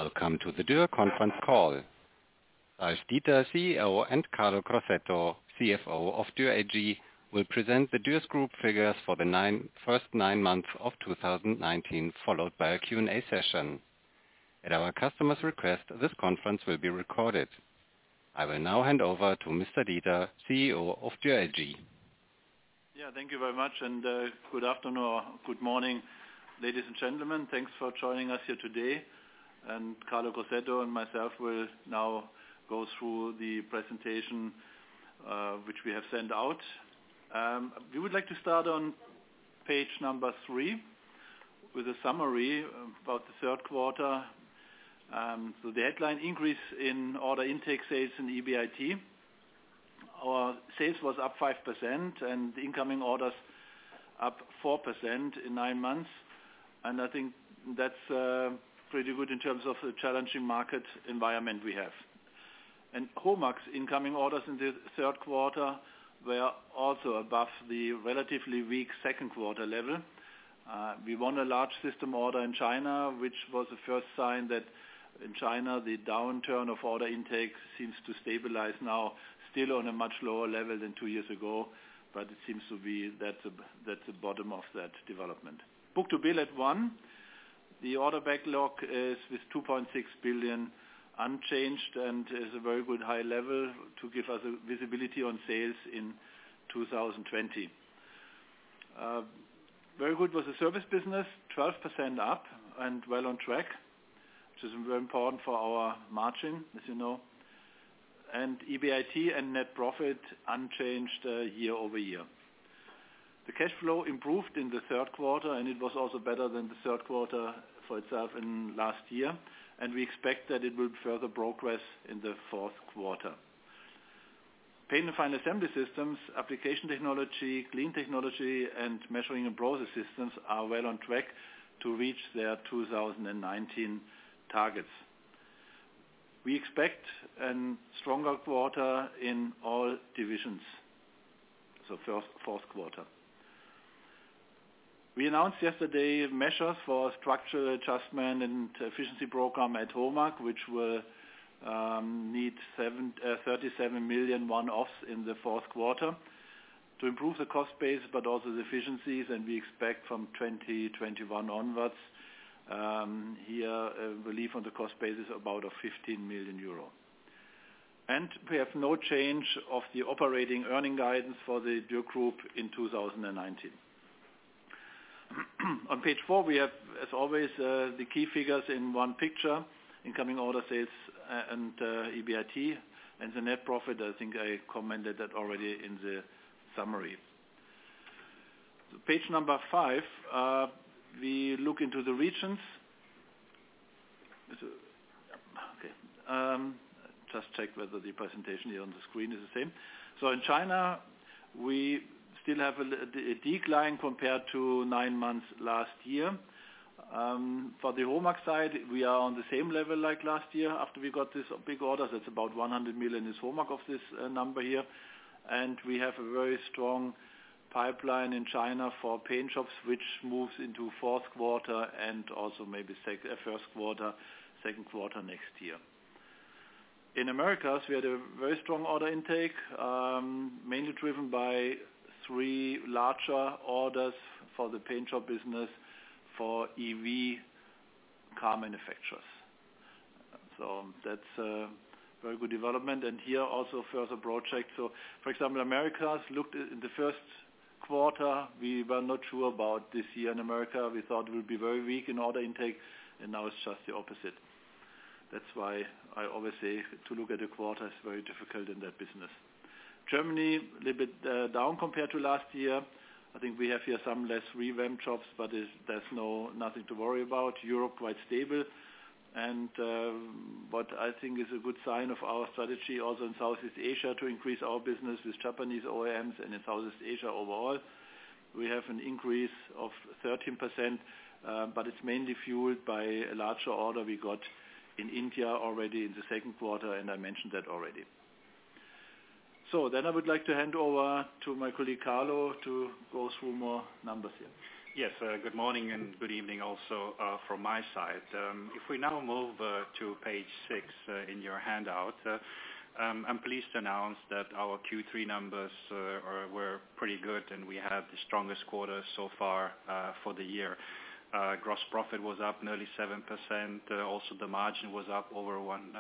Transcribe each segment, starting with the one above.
Welcome to the Dürr conference call. Ralf Dieter, CEO, and Carlo Crosetto, CFO of Dürr AG, will present the Dürr Group figures for the first 9 months of 2019, followed by a Q&A session. At our customer's request, this conference will be recorded. I will now hand over to Mr. Dieter, CEO of Dürr AG. Yeah, thank you very much, and good afternoon or good morning, ladies and gentlemen. Thanks for joining us here today. And Carlo Crosetto and myself will now go through the presentation which we have sent out. We would like to start on page number 3 with a summary about the third quarter. So the headline increase in order intake, sales and EBIT. Our sales was up 5% and the incoming orders up 4% in 9 months. And I think that's pretty good in terms of the challenging market environment we have. And HOMAG's incoming orders in the third quarter were also above the relatively weak second quarter level. We won a large system order in China, which was the first sign that in China the downturn of order intake seems to stabilize now, still on a much lower level than 2 years ago, but it seems to be that's the bottom of that development. Book to bill at 1. The order backlog is with 2.6 billion unchanged and is a very good high level to give us a visibility on sales in 2020. Very good was the service business, 12% up and well on track, which is very important for our margin, as you know. And EBIT and net profit unchanged year over year. The cash flow improved in the third quarter, and it was also better than the third quarter for itself in last year, and we expect that it will further progress in the fourth quarter. Paint and Final Assembly Systems, application technology, clean technology, and measuring and process systems are well on track to reach their 2019 targets. We expect a stronger quarter in all divisions, so fourth quarter. We announced yesterday measures for structural adjustment and efficiency program at HOMAG, which will need 37 million one-offs in the fourth quarter to improve the cost base, but also the efficiencies, and we expect from 2021 onwards here relief on the cost basis about of 15 million euro. And we have no change of the operating earning guidance for the Dürr Group in 2019. On page 4 we have, as always, the key figures in one picture: incoming order, sales and EBIT, and the net profit. I think I commented that already in the summary. So page number 5, we look into the regions. Okay. Just check whether the presentation here on the screen is the same. So in China, we still have a decline compared to 9 months last year. For the HOMAG side, we are on the same level like last year after we got this big orders. That's about 100 million is HOMAG of this number here. And we have a very strong pipeline in China for paint shops, which moves into fourth quarter and also maybe first quarter, second quarter next year. In Americas, we had a very strong order intake, mainly driven by 3 larger orders for the paint shop business for EV car manufacturers. So that's a very good development. And here also further projects. So, for example, Americas looked in the first quarter, we were not sure about this year in America. We thought it would be very weak in order intake, and now it's just the opposite. That's why I always say to look at a quarter is very difficult in that business. Germany a little bit down compared to last year. I think we have here some less revamp jobs, but there's nothing to worry about. Europe quite stable, and what I think is a good sign of our strategy also in Southeast Asia to increase our business with Japanese OEMs and in Southeast Asia overall. We have an increase of 13%, but it's mainly fueled by a larger order we got in India already in the second quarter, and I mentioned that already. So then I would like to hand over to my colleague Carlo to go through more numbers here. Yes, good morning and good evening also from my side. If we now move to page 6 in your handout, I'm pleased to announce that our Q3 numbers were pretty good, and we had the strongest quarter so far for the year. Gross profit was up nearly 7%. Also, the margin was up over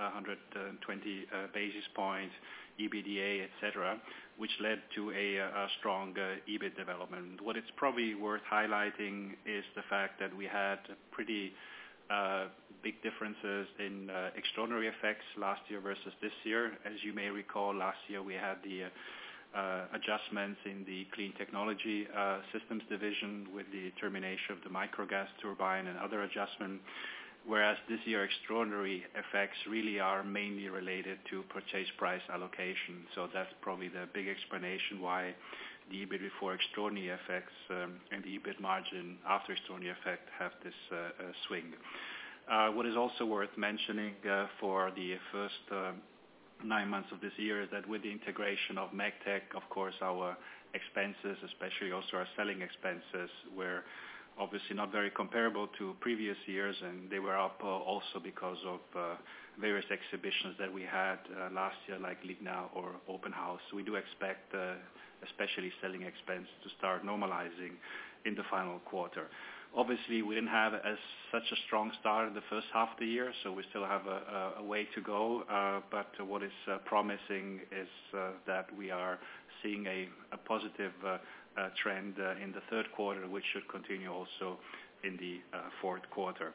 120 basis points, EBITDA, etc., which led to a strong EBIT development. What it's probably worth highlighting is the fact that we had pretty big differences in extraordinary effects last year versus this year. As you may recall, last year we had the adjustments in the Clean Technology Systems division with the termination of the microgas turbine and other adjustments, whereas this year extraordinary effects really are mainly related to purchase price allocation. So that's probably the big explanation why the EBIT before extraordinary effects and the EBIT margin after extraordinary effect have this swing. What is also worth mentioning for the first 9 months of this year is that with the integration of MEGTEC, of course, our expenses, especially also our selling expenses, were obviously not very comparable to previous years, and they were up also because of various exhibitions that we had last year, like Ligna or Open House. We do expect especially selling expense to start normalizing in the final quarter. Obviously, we didn't have such a strong start in the first half of the year, so we still have a way to go. But what is promising is that we are seeing a positive trend in the third quarter, which should continue also in the fourth quarter.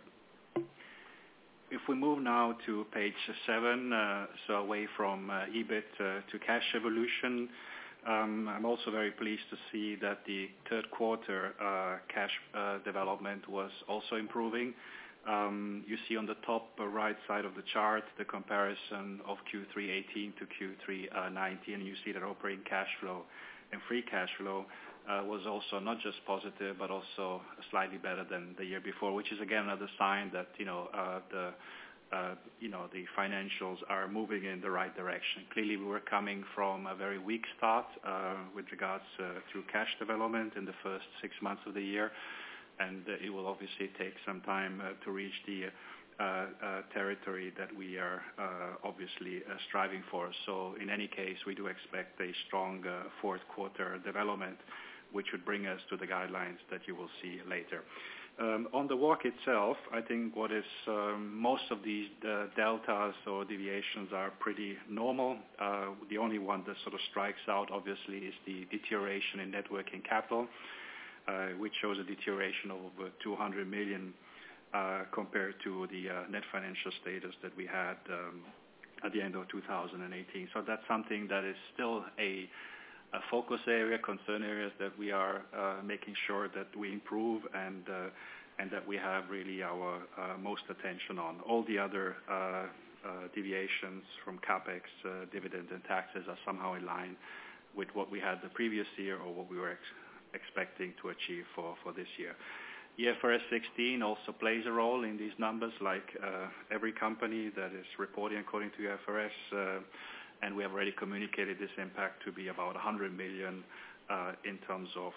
If we move now to page 7, so away from EBIT to cash evolution, I'm also very pleased to see that the third quarter cash development was also improving. You see on the top right side of the chart the comparison of Q3 18 to Q3 19, and you see that operating cash flow and free cash flow was also not just positive but also slightly better than the year before, which is again another sign that the financials are moving in the right direction. Clearly, we were coming from a very weak start with regards to cash development in the first 6 months of the year, and it will obviously take some time to reach the territory that we are obviously striving for. So in any case, we do expect a strong fourth quarter development, which would bring us to the guidelines that you will see later. On the walk itself, I think what is most of these deltas or deviations are pretty normal. The only one that sort of strikes out, obviously, is the deterioration in net working capital, which shows a deterioration of over 200 million compared to the net financial status that we had at the end of 2018. So that's something that is still a focus area, concern areas that we are making sure that we improve and that we have really our most attention on. All the other deviations from capex, dividend and taxes are somehow in line with what we had the previous year or what we were expecting to achieve for this year. IFRS 16 also plays a role in these numbers, like every company that is reporting according to IFRS, and we have already communicated this impact to be about 100 million in terms of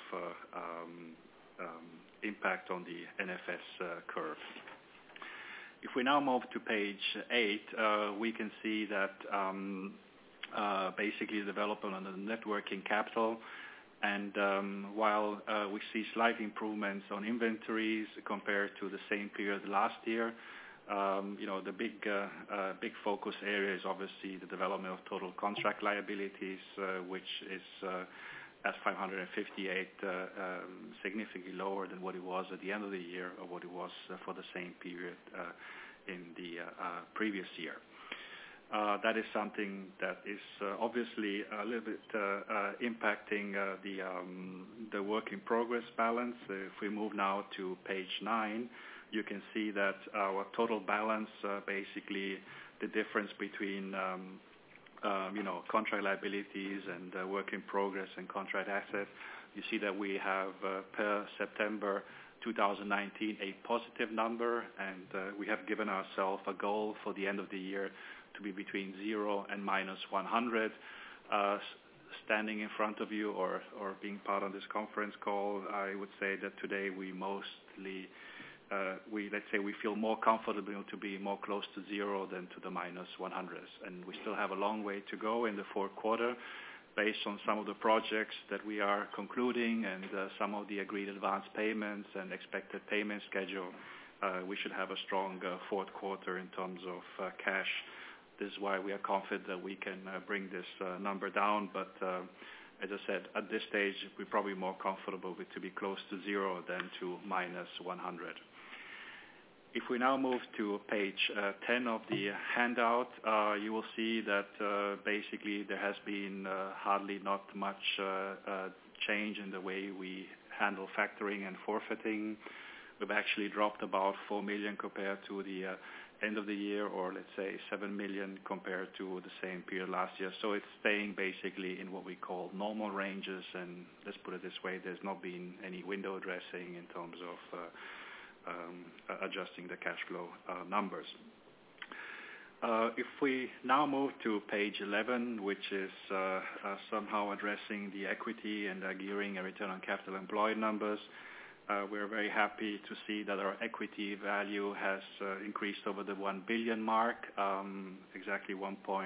impact on the NFS curve. If we now move to page 8, we can see that basically the development on the net working capital, and while we see slight improvements on inventories compared to the same period last year, the big focus area is obviously the development of total contract liabilities, which is at 558, significantly lower than what it was at the end of the year or what it was for the same period in the previous year. That is something that is obviously a little bit impacting the work in progress balance. If we move now to page 9, you can see that our total balance, basically the difference between contract liabilities and work in progress and contract assets, you see that we have per September 2019 a positive number, and we have given ourselves a goal for the end of the year to be between 0 and minus 100. standing in front of you or being part of this conference call, I would say that today we mostly we feel more comfortable to be more close to zero than to the minus 100s, and we still have a long way to go in the fourth quarter. Based on some of the projects that we are concluding and some of the agreed advance payments and expected payment schedule, we should have a strong fourth quarter in terms of cash. This is why we are confident that we can bring this number down. But as I said, at this stage, we're probably more comfortable to be close to zero than to minus 100. If we now move to page 10 of the handout, you will see that basically there has been hardly not much change in the way we handle factoring and forfeiting. We've actually dropped about 4 million compared to the end of the year, or let's say 7 million compared to the same period last year. So it's staying basically in what we call normal ranges, and let's put it this way, there's not been any window dressing in terms of adjusting the cash flow numbers. If we now move to page 11, which is somehow addressing the equity and gearing and return on capital employed numbers, we're very happy to see that our equity value has increased over the 1 billion mark, exactly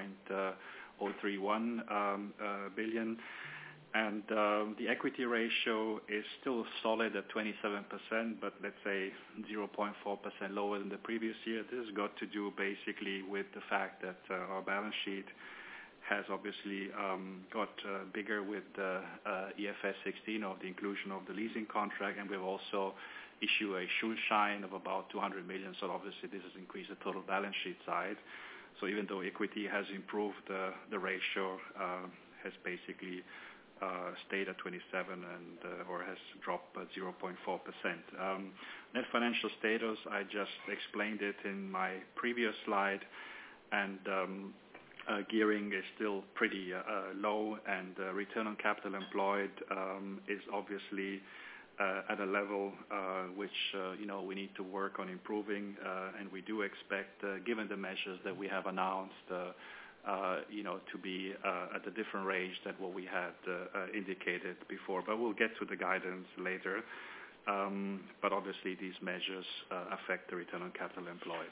1.031 billion. And the equity ratio is still solid at 27%, but let's say 0.4% lower than the previous year. This has got to do basically with the fact that our balance sheet has obviously got bigger with the IFRS 16 of the inclusion of the leasing contract, and we've also issued a Schuldschein of about 200 million. So obviously this has increased the total balance sheet side. So even though equity has improved, the ratio has basically stayed at 27 and or has dropped 0.4%. Net financial status, I just explained it in my previous slide, and gearing is still pretty low, and return on capital employed is obviously at a level which we need to work on improving, and we do expect, given the measures that we have announced, to be at a different range than what we had indicated before. But we'll get to the guidance later. But obviously these measures affect the return on capital employed.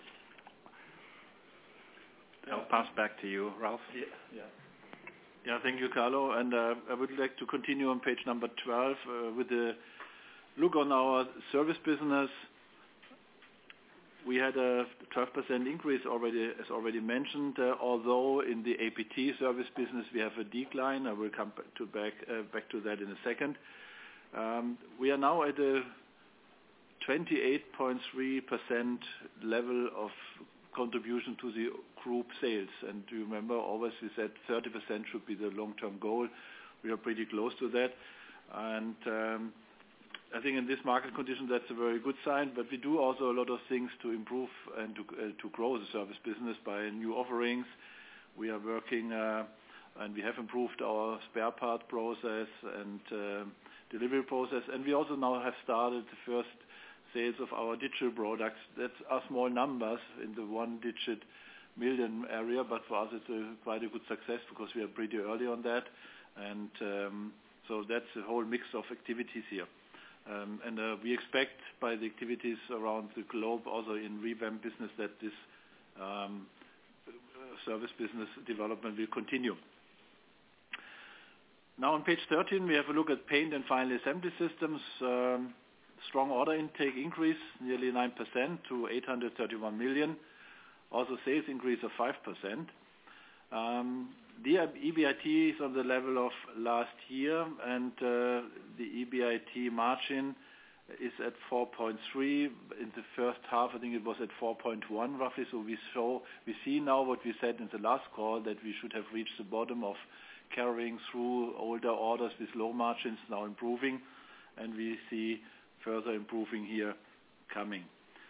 I'll pass back to you, Ralph. Yeah, thank you, Carlo. And I would like to continue on page number 12 with the look on our service business. We had a 12% increase already, as already mentioned, although in the APT service business we have a decline. I will come back to that in a second. We are now at a 28.3% level of contribution to the group sales. And do you remember, always we said 30% should be the long-term goal. We are pretty close to that. And I think in this market condition that's a very good sign, but we do also a lot of things to improve and to grow the service business by new offerings. We are working and we have improved our spare part process and delivery process, and we also now have started the first sales of our digital products. That are small numbers in the 1-digit million area, but for us it's quite a good success because we are pretty early on that, and so that's a whole mix of activities here. And we expect by the activities around the globe, also in revamp business, that this service business development will continue. Now on page 13 we have a look at paint and final assembly systems. Strong order intake increase, nearly 9% to 831 million. Also sales increase of 5%. The EBIT is on the level of last year, and the EBIT margin is at 4.3. In the first half, I think it was at 4.1 roughly. So we see now what we said in the last call, that we should have reached the bottom of carrying through older orders with low margins, now improving, and we see further improving here coming.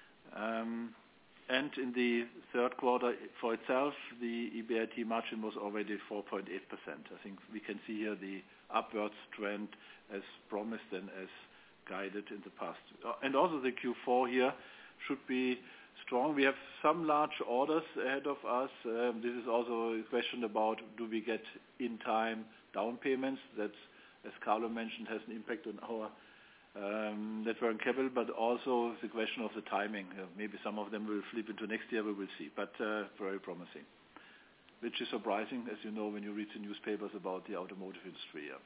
And in the third quarter for itself, the EBIT margin was already 4.8%. I think we can see here the upwards trend as promised and as guided in the past. And also the Q4 here should be strong. We have some large orders ahead of us. This is also a question about do we get in time down payments. That, as Carlo mentioned, has an impact on our net working capital, but also the question of the timing. Maybe some of them will flip into next year, we will see, but very promising. Which is surprising, as you know, when you read the newspapers about the automotive industry. Yeah.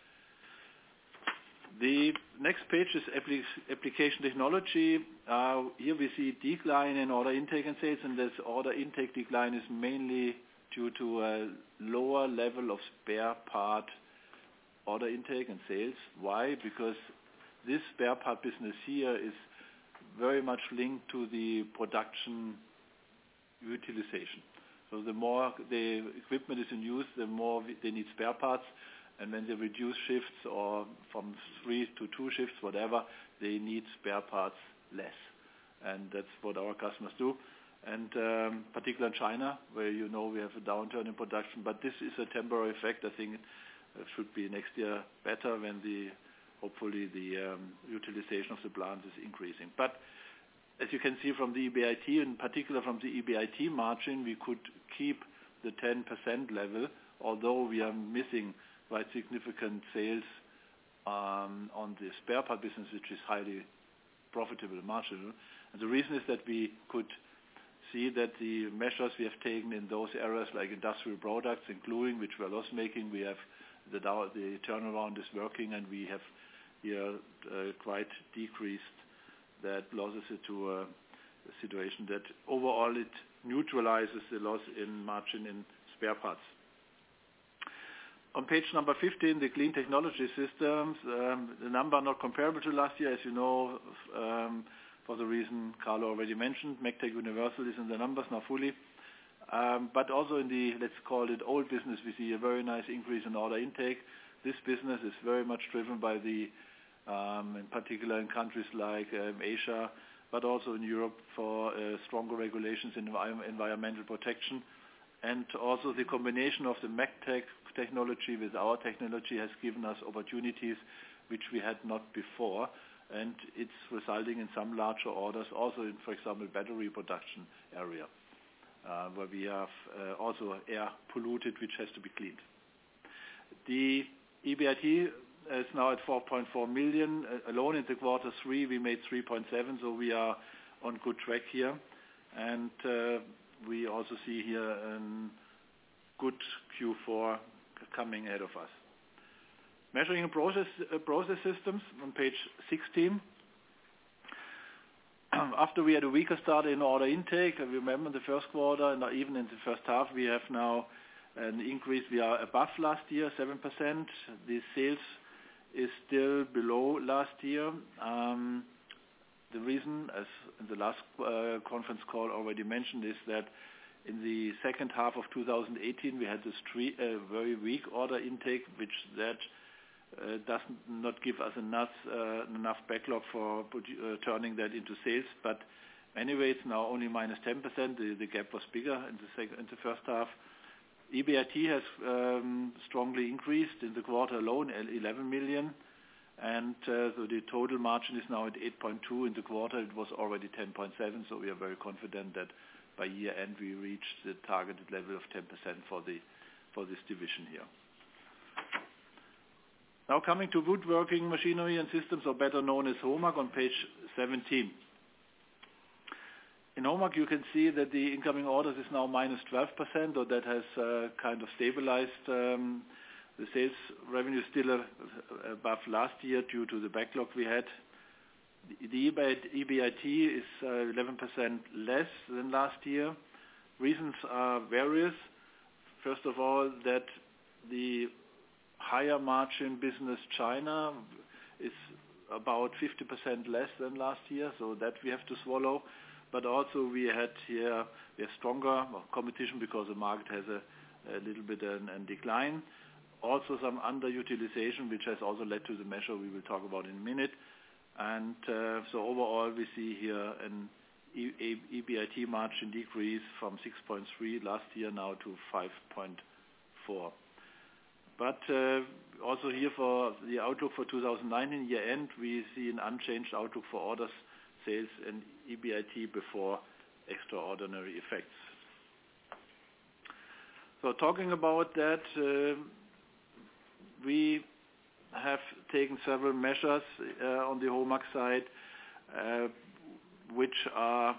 The next page is application technology. Here we see decline in order intake and sales, and this order intake decline is mainly due to a lower level of spare part order intake and sales. Why? Because this spare part business here is very much linked to the production utilization. So the more the equipment is in use, the more they need spare parts. And when they reduce shifts or from 3 to 2 shifts, whatever, they need spare parts less. And that's what our customers do. And particularly in China, where you know we have a downturn in production. But this is a temporary effect. I think it should be next year better when hopefully the utilization of the plants is increasing. But as you can see from the EBIT, in particular from the EBIT margin, we could keep the 10% level, although we are missing quite significant sales on the spare part business, which is highly profitable marginal. And the reason is that we could see that the measures we have taken in those areas like industrial products, including which were loss-making, we have the turnaround is working, and we have here quite decreased that losses to a situation that overall it neutralizes the loss in margin in spare parts. On page number 15, the Clean Technology Systems, the number not comparable to last year, as you know, for the reason Carlo already mentioned. MEGTEC Universal is in the numbers now fully. But also in the, let's call it old business, we see a very nice increase in order intake. This business is very much driven by the, in particular in countries like Asia, but also in Europe for stronger regulations in environmental protection. And also the combination of the MEGTEC technology with our technology has given us opportunities which we had not before. And it's resulting in some larger orders, also in, for example, battery production area, where we have also air polluted, which has to be cleaned. The EBIT is now at 4.4 million. Alone in the quarter 3, we made 3.7, so we are on good track here. And we also see here a good Q4 coming ahead of us. Measuring and process systems on page 16. After we had a weaker start in order intake, I remember the first quarter and even in the first half, we have now an increase. We are above last year, 7%. The sales is still below last year. The reason, as in the last conference call already mentioned, is that in the second half of 2018 we had this very weak order intake, which does not give us enough backlog for turning that into sales. But anyway, it's now only minus 10%. The gap was bigger in the first half. EBIT has strongly increased in the quarter alone, 11 million. And so the total margin is now at 8.2. In the quarter it was already 10.7, so we are very confident that by year end we reach the targeted level of 10% for this division here. Now coming to woodworking machinery and systems, or better known as HOMAG, on page 17. In HOMAG you can see that the incoming orders is now minus 12%, or that has kind of stabilized. The sales revenue is still above last year due to the backlog we had. The EBIT is 11% less than last year. Reasons are various. First of all, that the higher margin business China is about 50% less than last year, so that we have to swallow. But also we have stronger competition because the market has a little bit a decline. Also some underutilization, which has also led to the measure we will talk about in a minute. And so overall we see here an EBIT margin decrease from 6.3 last year now to 5.4. But also here for the outlook for 2019 year end, we see an unchanged outlook for orders, sales and EBIT before extraordinary effects. So talking about that, we have taken several measures on the HOMAG side, which are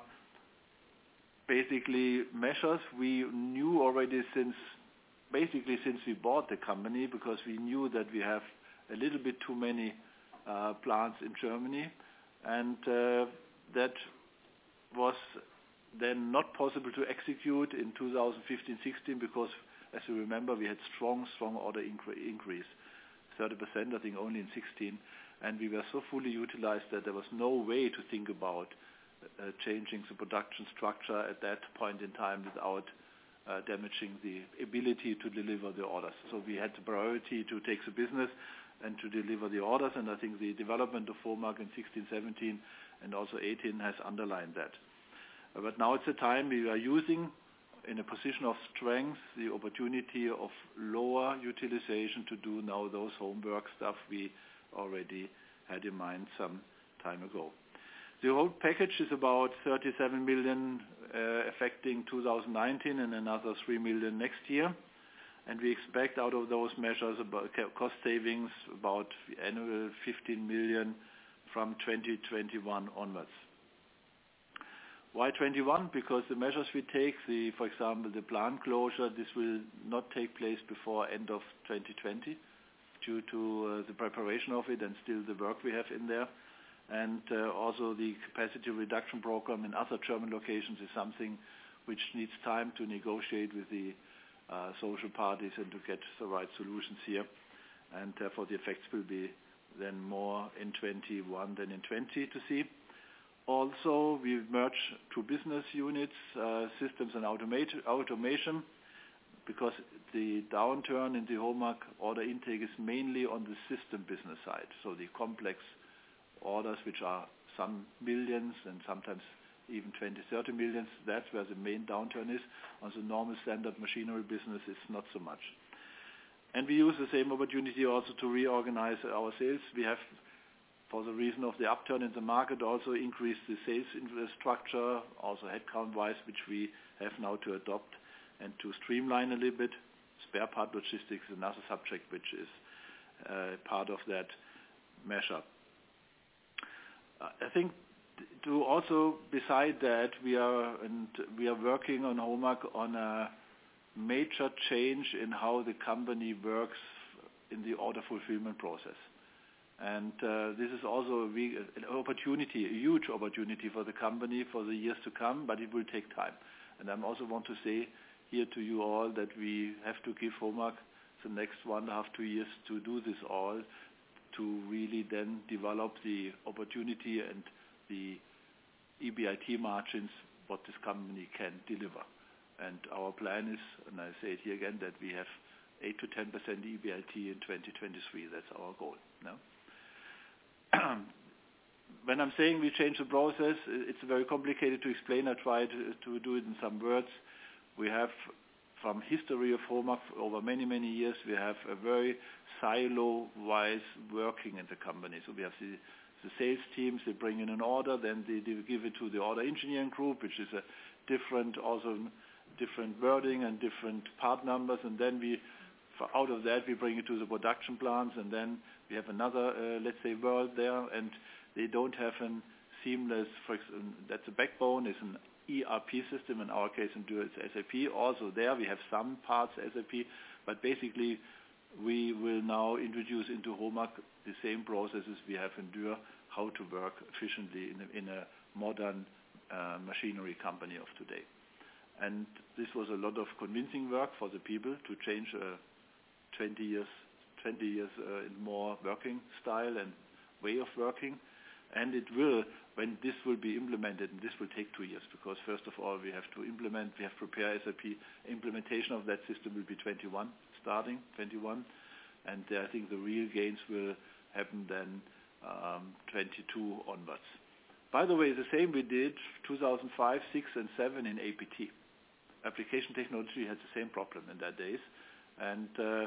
basically measures we knew already since we bought the company, because we knew that we have a little bit too many plants in Germany, and that was then not possible to execute in 2015-16 because, as you remember, we had strong order increase, 30% I think only in 16, and we were so fully utilized that there was no way to think about changing the production structure at that point in time without damaging the ability to deliver the orders. So we had the priority to take the business and to deliver the orders, and I think the development of HOMAG in 16, 17 and also 18 has underlined that. But now it's a time we are using in a position of strength the opportunity of lower utilization to do now those homework stuff we already had in mind some time ago. The whole package is about 37 million affecting 2019 and another 3 million next year. And we expect out of those measures about cost savings about annual 15 million from 2021 onwards. Why 21? Because the measures we take, for example, the plant closure, this will not take place before end of 2020 due to the preparation of it and still the work we have in there. And also the capacity reduction program in other German locations is something which needs time to negotiate with the social parties and to get the right solutions here. And therefore the effects will be then more in 21 than in 20 to see. Also, we merge two business units, systems and automation, because the downturn in the HOMAG order intake is mainly on the system business side. So the complex orders, which are some millions and sometimes even 20, 30 millions, that's where the main downturn is. On the normal standard machinery business, it's not so much. And we use the same opportunity also to reorganize our sales. We have, for the reason of the upturn in the market, also increased the sales infrastructure, also headcount-wise, which we have now to adopt and to streamline a little bit. Spare part logistics is another subject which is part of that measure. I think to also, beside that, we are working on HOMAG on a major change in how the company works in the order fulfillment process. And this is also an opportunity, a huge opportunity for the company for the years to come, but it will take time. And I also want to say here to you all that we have to give HOMAG the next 1.5, 2 years to do this all, to really then develop the opportunity and the EBIT margins what this company can deliver. And our plan is, and I say it here again, that we have 8 to 10% EBIT in 2023. That's our goal. No? When I'm saying we change the process, it's very complicated to explain. I try to do it in some words. We have, from history of HOMAG over many, many years, we have a very silo-wise working in the company. So we have the sales teams, they bring in an order, then they give it to the order engineering group, which is a different wording and different part numbers, and then out of that we bring it to the production plants, and then we have another, let's say, world there, and they don't have a seamless, that's a backbone, is an ERP system, in our case in Dürr it's SAP. Also there we have some parts SAP, but basically we will now introduce into HOMAG the same processes we have in Dürr, how to work efficiently in a modern machinery company of today. And this was a lot of convincing work for the people to change 20 years in more working style and way of working. And it will, when this will be implemented, and this will take 2 years, because first of all we have to implement, we have to prepare SAP. Implementation of that system will be starting 21, and I think the real gains will happen then 22 onwards. By the way, the same we did 2005, 6 and 7 in APT. Application technology had the same problem in that days, and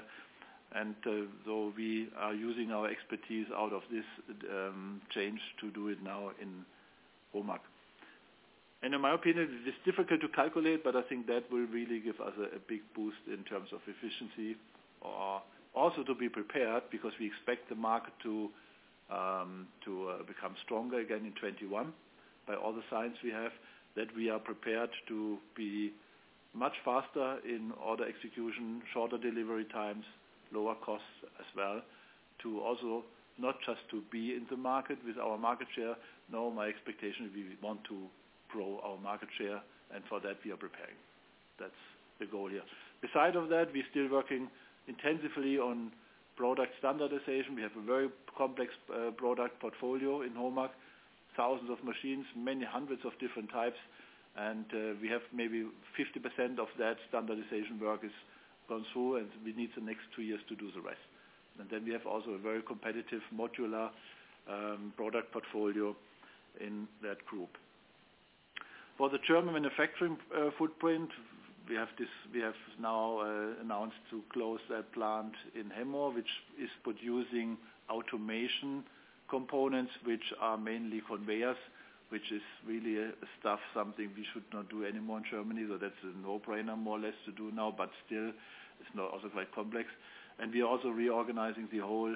so we are using our expertise out of this change to do it now in HOMAG. And in my opinion, it is difficult to calculate, but I think that will really give us a big boost in terms of efficiency, or also to be prepared, because we expect the market to become stronger again in 21 by all the signs we have, that we are prepared to be much faster in order execution, shorter delivery times, lower costs as well, to also not just to be in the market with our market share. No, my expectation is we want to grow our market share, and for that we are preparing. That's the goal here. Beside of that, we're still working intensively on product standardization. We have a very complex product portfolio in HOMAG, thousands of machines, many hundreds of different types, and we have maybe 50% of that standardization work is gone through, and we need the next 2 years to do the rest. And then we have also a very competitive modular product portfolio in that group. For the German manufacturing footprint, we have now announced to close that plant in Hemmoor, which is producing automation components, which are mainly conveyors, which is really something we should not do anymore in Germany. So that's a no-brainer more or less to do now, but still it's not also quite complex. And we are also reorganizing the whole,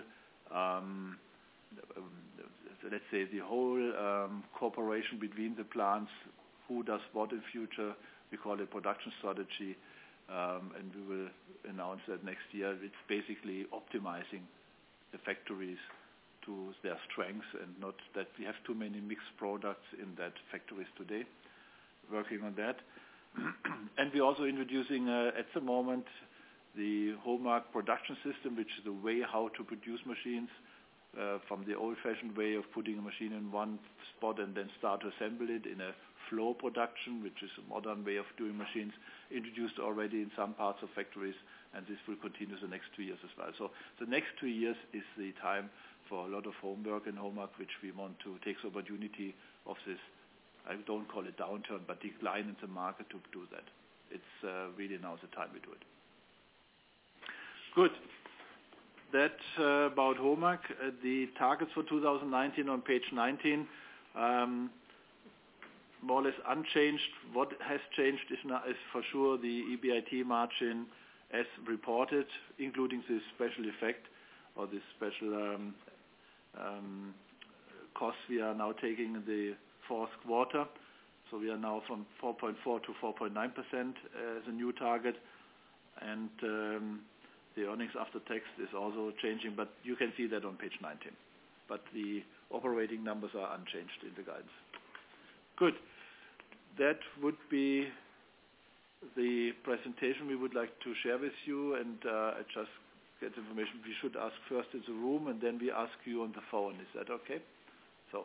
let's say, the whole cooperation between the plants, who does what in future. We call it production strategy, and we will announce that next year. It's basically optimizing the factories to their strengths, and not that we have too many mixed products in that factories today. Working on that. And we're also introducing at the moment the HOMAG production system, which is the way how to produce machines, from the old-fashioned way of putting a machine in one spot and then start to assemble it in a flow production, which is a modern way of doing machines, introduced already in some parts of factories, and this will continue the next 2 years as well. So the next 2 years is the time for a lot of homework in HOMAG, which we want to take the opportunity of this, I don't call it downturn, but decline in the market to do that. It's really now the time we do it. Good. That's about HOMAG. The targets for 2019 on page 19, more or less unchanged. What has changed is for sure the EBIT margin as reported, including this special effect or this special costs we are now taking in the fourth quarter. So we are now from 4.4 to 4.9% as a new target, and the earnings after tax is also changing, but you can see that on page 19. But the operating numbers are unchanged in the guidance. Good. That would be the presentation we would like to share with you, and I just get information we should ask first in the room, and then we ask you on the phone. Is that okay? So,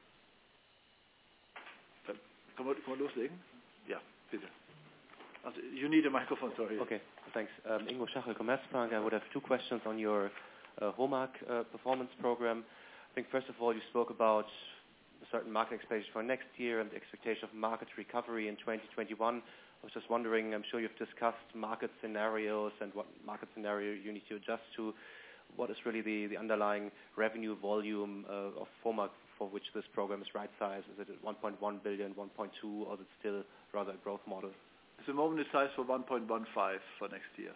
kann man loslegen? Ja, bitte. You need a microphone, sorry. Okay, thanks. Ingo Schachel, Commerzbank. I would have two questions on your HOMAG performance program. I think first of all, you spoke about a certain market expectation for next year and the expectation of market recovery in 2021. I was just wondering, I'm sure you've discussed market scenarios and what market scenario you need to adjust to. What is really the underlying revenue volume of HOMAG for which this program is right size? Is it at 1.1 billion, 1.2, or is it still rather a growth model? At the moment it's sized for 1.15 for next year.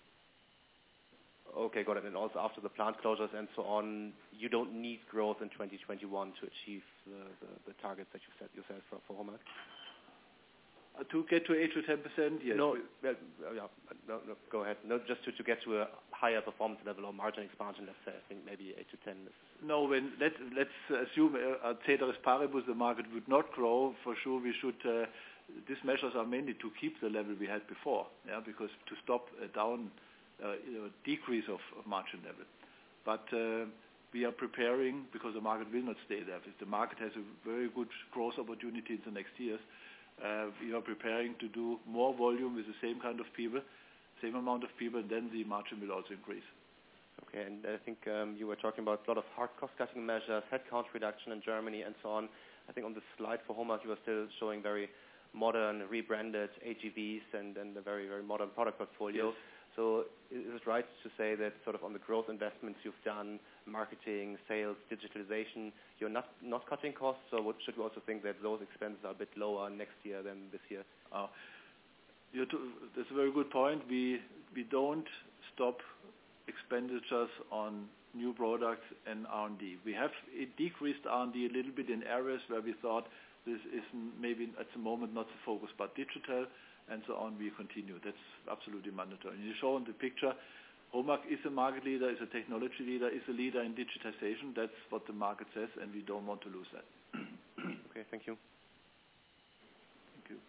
Okay, got it. And also after the plant closures and so on, you don't need growth in 2021 to achieve the targets that you set yourself for HOMAG? To get to 8 to 10%, yes. No, go ahead. No, just to get to a higher performance level or margin expansion, let's say, I think maybe 8 to 10. No, let's assume ceteris paribus the market would not grow. For sure, we should. These measures are mainly to keep the level we had before, because to stop a decrease of margin level. But we are preparing because the market will not stay there. If the market has a very good growth opportunity in the next years, we are preparing to do more volume with the same kind of people, same amount of people, and then the margin will also increase. Okay, and I think you were talking about a lot of hard cost-cutting measures, headcount reduction in Germany, and so on. I think on the slide for HOMAG, you were still showing very modern, rebranded AGVs and a very, very modern product portfolio. Yes. So is it right to say that sort of on the growth investments you've done, marketing, sales, digitalization, you're not cutting costs, or should we also think that those expenses are a bit lower next year than this year? That's a very good point. We don't stop expenditures on new products and R&D. We have decreased R&D a little bit in areas where we thought this is maybe at the moment not the focus, but digital and so on, we continue. That's absolutely mandatory. You show in the picture, HOMAG is a market leader, is a technology leader, is a leader in digitization. That's what the market says, and we don't want to lose that. Okay, thank you. Thank you.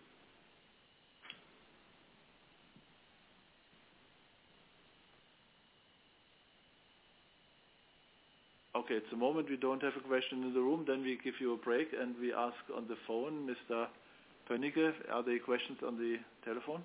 Okay, at the moment we don't have a question in the room, then we give you a break and we ask on the phone, Mr. Pönnige, are there questions on the telephone?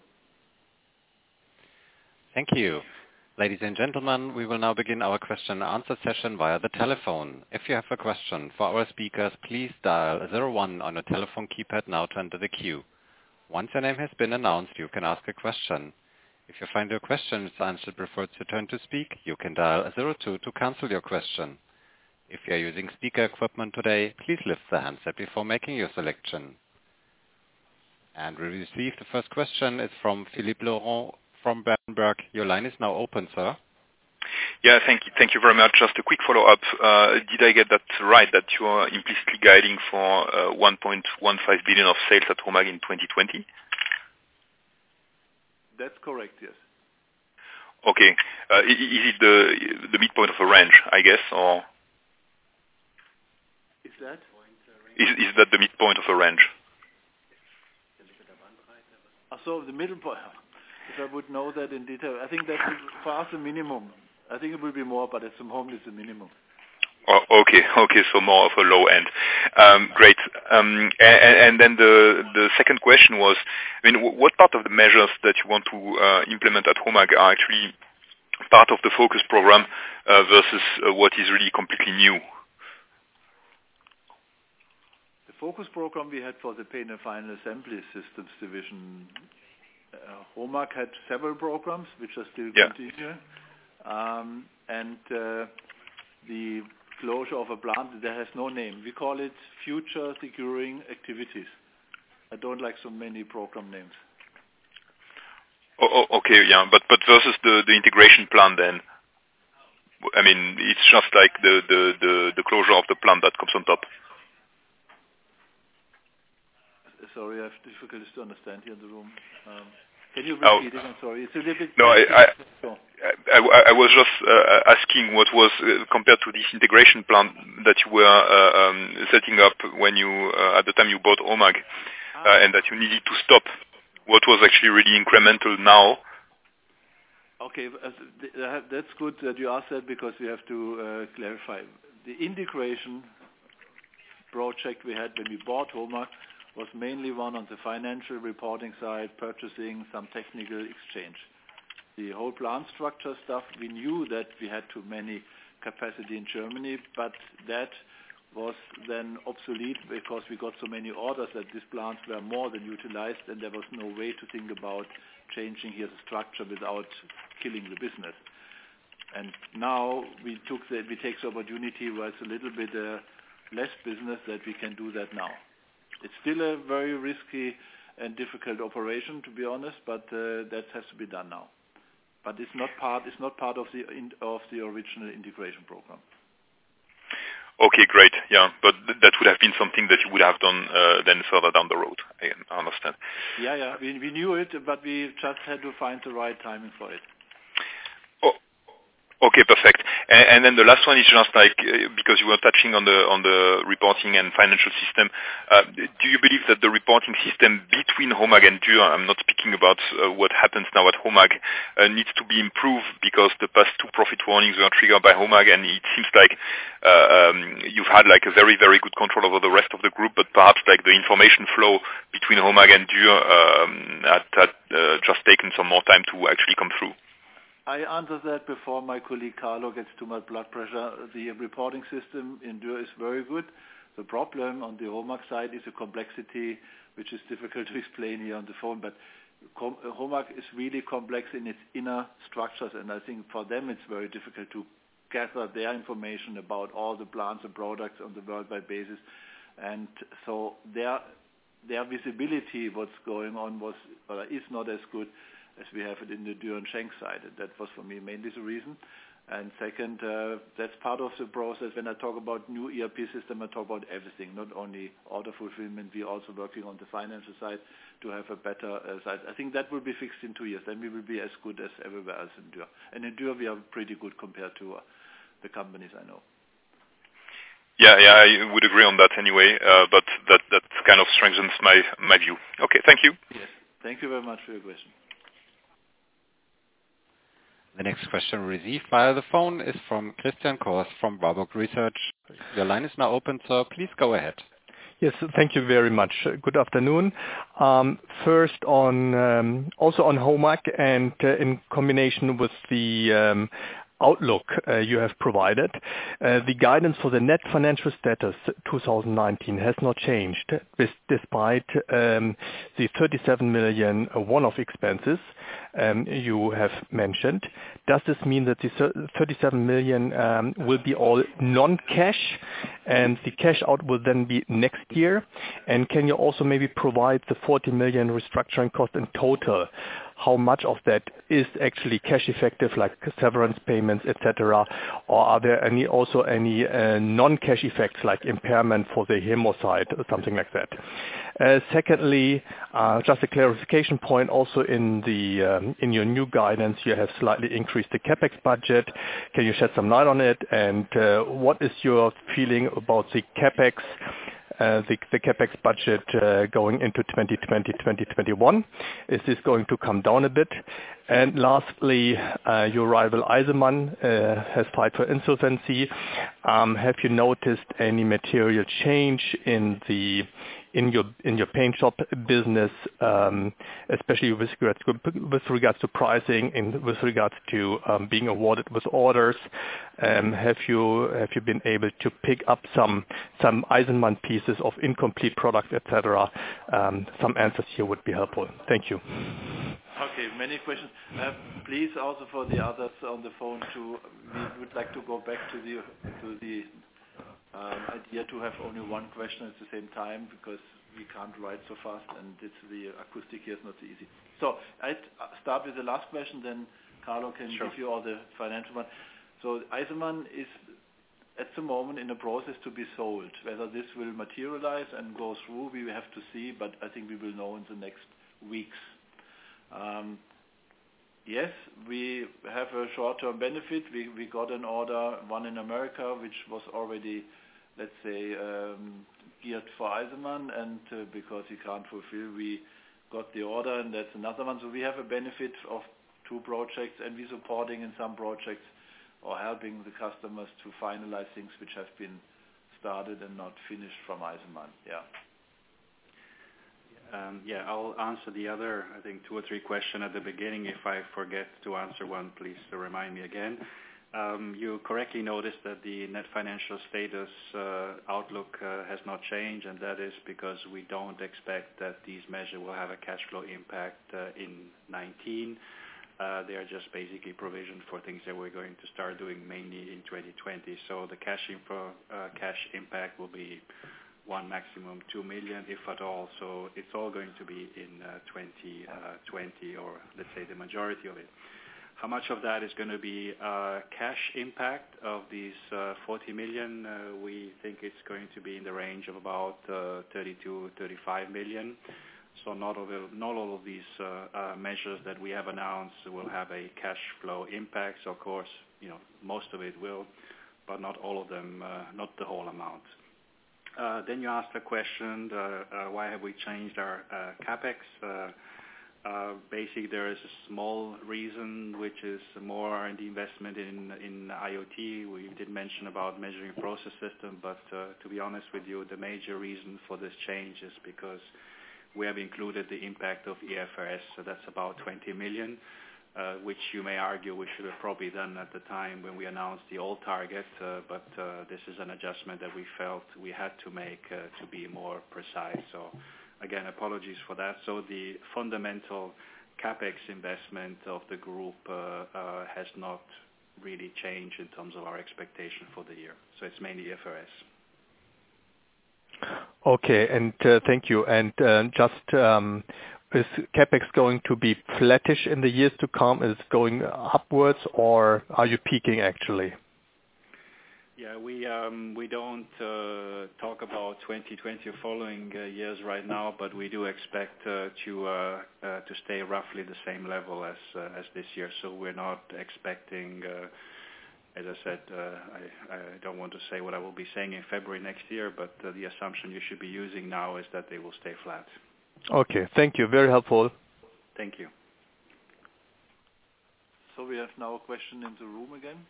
Thank you. Ladies and gentlemen, we will now begin our question and answer session via the telephone. If you have a question for our speakers, please dial 01 on your telephone keypad now to enter the queue. Once your name has been announced, you can ask a question. If you find your question is answered before it's your turn to speak, you can dial 02 to cancel your question. If you are using speaker equipment today, please lift the handset before making your selection. And we received the first question. It's from Philippe Laurent from Berenberg. Your line is now open, sir. Yeah, thank you very much. Just a quick follow-up. Did I get that right, that you are implicitly guiding for 1.15 billion of sales at HOMAG in 2020? That's correct, yes. Okay. Is it the midpoint of a range, I guess, or? Is that? Is that the midpoint of a range? So the middle point, if I would know that in detail, I think that's for us a minimum. I think it will be more, but at the moment it's a minimum. Oh, okay, so more of a low end. Great. And then the second question was, I mean, what part of the measures that you want to implement at HOMAG are actually part of the focus program versus what is really completely new? The focus program we had for the paint and final assembly systems division, HOMAG had several programs which are still continuing. And the closure of a plant that has no name. We call it future securing activities. I don't like so many program names. Okay, yeah, but versus the integration plan then, I mean, it's just like the closure of the plant that comes on top. Sorry, I have difficulties to understand here in the room. Can you repeat it? I'm sorry. It's a little bit... No, I was just asking what was, compared to this integration plan that you were setting up when you, at the time you bought HOMAG, and that you needed to stop, what was actually really incremental now? Okay, that's good that you asked that because we have to clarify. The integration project we had when we bought HOMAG was mainly one on the financial reporting side, purchasing, some technical exchange. The whole plant structure stuff, we knew that we had too many capacity in Germany, but that was then obsolete because we got so many orders that these plants were more than utilized and there was no way to think about changing here the structure without killing the business. And now we take the opportunity where it's a little bit less business that we can do that now. It's still a very risky and difficult operation, to be honest, but that has to be done now. But it's not part of the original integration program. Okay, great. Yeah, but that would have been something that you would have done then further down the road. I understand. Yeah. We knew it, but we just had to find the right timing for it. Okay, perfect. And then the last one is just like, because you were touching on the reporting and financial system, do you believe that the reporting system between HOMAG and Dürr, I'm not speaking about what happens now at HOMAG, needs to be improved because the past two profit warnings were triggered by HOMAG and it seems like you've had like a very, very good control over the rest of the group, but perhaps like the information flow between HOMAG and Dürr had just taken some more time to actually come through. I answered that before my colleague Carlo gets too much blood pressure. The reporting system in Dürr is very good. The problem on the HOMAG side is the complexity which is difficult to explain here on the phone, but HOMAG is really complex in its inner structures, and I think for them it's very difficult to gather their information about all the plants and products on the worldwide basis, and so their visibility, what's going on, is not as good as we have it in the Dürr and Schenck side. And that was for me mainly the reason. And second, that's part of the process. When I talk about new ERP system, I talk about everything, not only order fulfillment. We're also working on the financial side to have a better side. I think that will be fixed in 2 years. Then we will be as good as everywhere else in Dürr. And in Dürr, we are pretty good compared to the companies I know. Yeah, I would agree on that anyway, but that kind of strengthens my view. Okay, thank you. Yes, thank you very much for your question. The next question received via the phone is from Christian Kors from Warburg Research. Your line is now open, sir. Please go ahead. Yes, thank you very much. Good afternoon. First also on HOMAG and in combination with the outlook you have provided. The guidance for the net financial status 2019 has not changed despite the 37 million one-off expenses you have mentioned. Does this mean that the 37 million will be all non-cash and the cash out will then be next year? And can you also maybe provide the 40 million restructuring cost in total? How much of that is actually cash effective, like severance payments, etc., or are there any non-cash effects like impairment for the Hemmo side or something like that? Secondly, just a clarification point. Also in your new guidance, you have slightly increased the capex budget. Can you shed some light on it? And what is your feeling about the capex? The capex budget going into 2020, 2021. Is this going to come down a bit? And lastly, your rival Eisenmann has filed for insolvency. Have you noticed any material change in your paint shop business, especially with regards to pricing and with regards to being awarded with orders? Have you been able to pick up some Eisenmann pieces of incomplete products, etc.? Some answers here would be helpful. Thank you. Okay, many questions. Please also for the others on the phone we would like to go back to the idea to have only one question at the same time, because we can't write so fast and the acoustic here is not so easy. So I start with the last question, then Carlo can give you all the financial one. So Eisenmann is at the moment in a process to be sold. Whether this will materialize and go through, we will have to see, but I think we will know in the next weeks. Yes, we have a short-term benefit. We got an order, one in America, which was already, let's say, geared for Eisenmann, and because he can't fulfill, we got the order, and that's another one. So we have a benefit of 2 projects, and we're supporting in some projects or helping the customers to finalize things which have been started and not finished from Eisenmann. I'll answer the other, I think, 2 or 3 questions at the beginning. If I forget to answer one, please remind me again. You correctly noticed that the net financial status outlook has not changed, and that is because we don't expect that these measures will have a cash flow impact in 2019. They are just basically provisioned for things that we're going to start doing mainly in 2020. So the cash impact will be 1 maximum 2 million, if at all. So it's all going to be in 2020, or let's say the majority of it. How much of that is going to be cash impact of these 40 million? We think it's going to be in the range of about 32, 35 million. So not all of these measures that we have announced will have a cash flow impact. So of course, most of it will, but not all of them, not the whole amount. Then you asked a question, why have we changed our capex? Basically, there is a small reason, which is more R&D investment in IoT. We did mention about measuring process system, but to be honest with you, the major reason for this change is because we have included the impact of IFRS, so that's about 20 million. Which you may argue we should have probably done at the time when we announced the old target, but this is an adjustment that we felt we had to make to be more precise. So again, apologies for that. So the fundamental capex investment of the group has not really changed in terms of our expectation for the year. So it's mainly IFRS. Okay, and thank you. And just is capex going to be flattish in the years to come? Is it going upwards, or are you peaking actually? Yeah, we don't talk about 2020 or following years right now, but we do expect to stay roughly the same level as this year. So we're not expecting, as I said, I don't want to say what I will be saying in February next year, but the assumption you should be using now is that they will stay flat. Okay, thank you. Very helpful. Thank you. So we have now a question in the room again.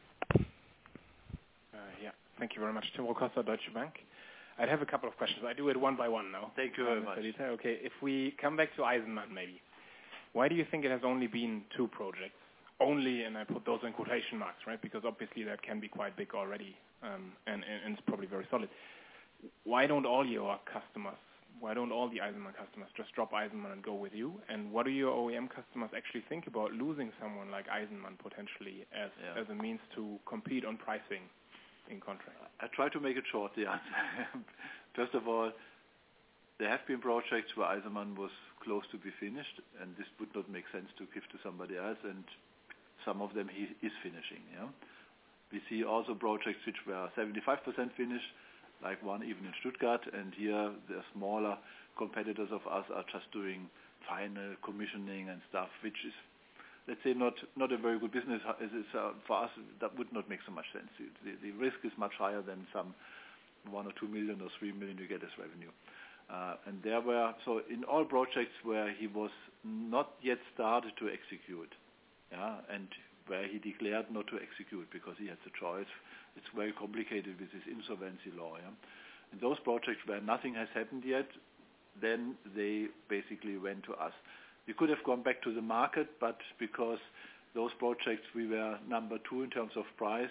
Yeah, thank you very much. Tim Rokossa, Deutsche Bank. I'd have a couple of questions. I do it one by one now. Thank you very much. Okay, if we come back to Eisenmann maybe, why do you think it has only been 2 projects? Only, and I put those in quotation marks, right? Because obviously that can be quite big already, and it's probably very solid. Why don't all your customers, why don't all the Eisenmann customers just drop Eisenmann and go with you? And what do your OEM customers actually think about losing someone like Eisenmann potentially as a means to compete on pricing in contract? I try to make it short, the answer. First of all, there have been projects where Eisenmann was close to be finished, and this would not make sense to give to somebody else, and some of them he is finishing. Yeah, we see also projects which were 75% finished, like one even in Stuttgart, and here the smaller competitors of us are just doing final commissioning and stuff, which is, let's say, not a very good business. For us, that would not make so much sense. The risk is much higher than some 1 or 2 million or 3 million you get as revenue. And there were, so in all projects where he was not yet started to execute, and where he declared not to execute because he had the choice, it's very complicated with this insolvency law. In those projects where nothing has happened yet, then they basically went to us. We could have gone back to the market, but because those projects we were number 2 in terms of price,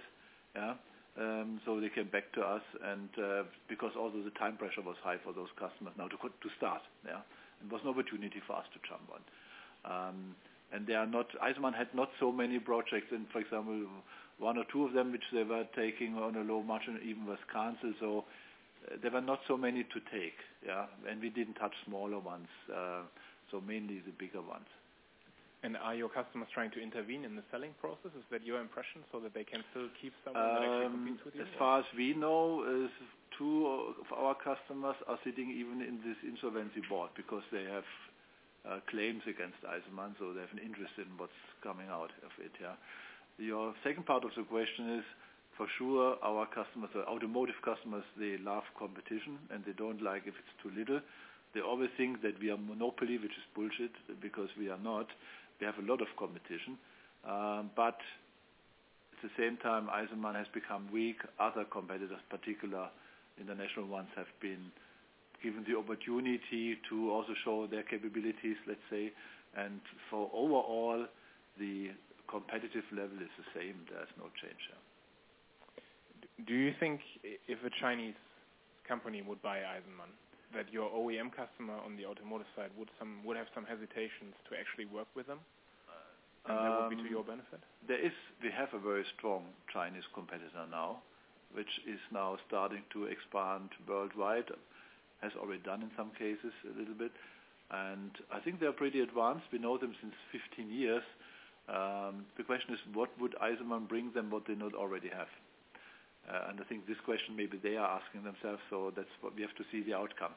so they came back to us, and because also the time pressure was high for those customers now to start. It was an opportunity for us to jump on. And they are not, Eisenmann had not so many projects, and for example, 1 or 2 of them which they were taking on a low margin even was cancelled, so there were not so many to take, and we didn't touch smaller ones, so mainly the bigger ones. And are your customers trying to intervene in the selling process? Is that your impression, so that they can still keep someone that actually competes with you? As far as we know, 2 of our customers are sitting even in this insolvency board because they have claims against Eisenmann, so they have an interest in what's coming out of it. Your second part of the question is, for sure, our customers, the automotive customers, they love competition and they don't like if it's too little. They always think that we are monopoly, which is bullshit, because we are not. We have a lot of competition, but at the same time, Eisenmann has become weak. Other competitors, particular international ones, have been given the opportunity to also show their capabilities, let's say, and for overall, the competitive level is the same. There's no change. Do you think if a Chinese company would buy Eisenmann, that your OEM customer on the automotive side would have some hesitations to actually work with them? And that would be to your benefit? We have a very strong Chinese competitor now, which is now starting to expand worldwide, has already done in some cases a little bit, and I think they're pretty advanced. We know them since 15 years. The question is, what would Eisenmann bring them what they not already have? And I think this question maybe they are asking themselves, so that's what we have to see the outcome.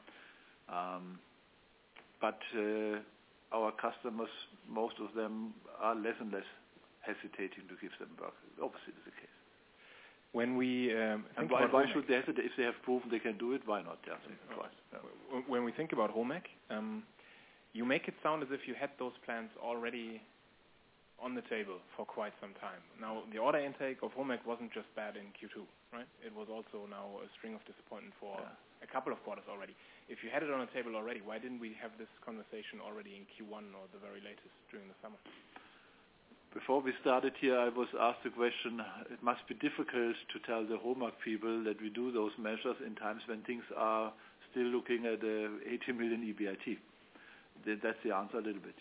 But our customers, most of them are less and less hesitating to give them work. Obviously, it's the case. When we and why should they hesitate? If they have proven they can do it, why not? When we think about HOMAG, you make it sound as if you had those plans already on the table for quite some time. Now, the order intake of HOMAG wasn't just bad in Q2, right? It was also now a string of disappointment for a couple of quarters already. If you had it on the table already, why didn't we have this conversation already in Q1 or the very latest during the summer? Before we started here, I was asked the question, it must be difficult to tell the HOMAG people that we do those measures in times when things are still looking at 80 million EBIT. That's the answer a little bit,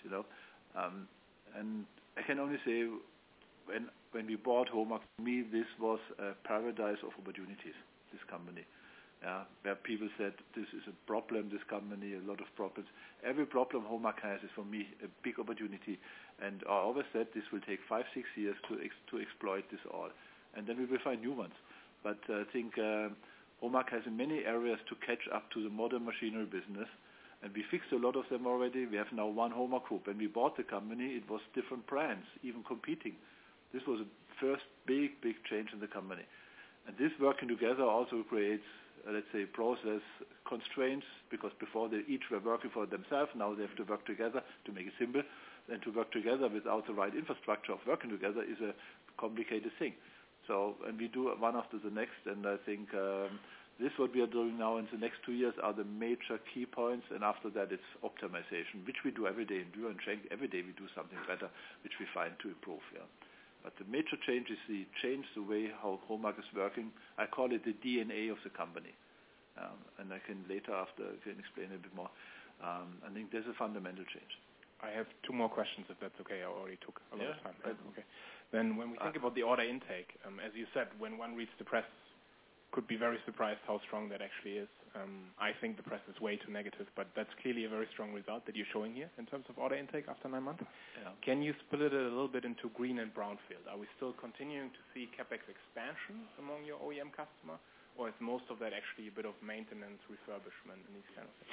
and I can only say when we bought HOMAG, for me this was a paradise of opportunities, this company. Where people said this is a problem, this company, a lot of problems. Every problem HOMAG has is for me a big opportunity, and I always said this will take 5-6 years to exploit this all, and then we will find new ones. But I think HOMAG has in many areas to catch up to the modern machinery business, and we fixed a lot of them already. We have now one HOMAG group. When we bought the company, it was different brands, even competing. This was a first big change in the company, and this working together also creates let's say process constraints, because before they each were working for themselves, now they have to work together to make it simple, and to work together without the right infrastructure of working together is a complicated thing. So, and we do one after the next, and I think this what we are doing now in the next 2 years are the major key points, and after that it's optimization, which we do every day in Dürr and Schenck. Every day we do something better, which we find to improve. But the major change is the way how HOMAG is working. I call it the DNA of the company. And I can later can explain a bit more. I think there's a fundamental change. I have 2 more questions, if that's okay. I already took a lot of time. Right? Okay. Then when we think about the order intake, as you said, when one reads the press, could be very surprised how strong that actually is. I think the press is way too negative, but that's clearly a very strong result that you're showing here in terms of order intake after 9 months. Can you split it a little bit into green and brownfield? Are we still continuing to see capex expansion among your OEM customer, or is most of that actually a bit of maintenance, refurbishment, and these kind of things?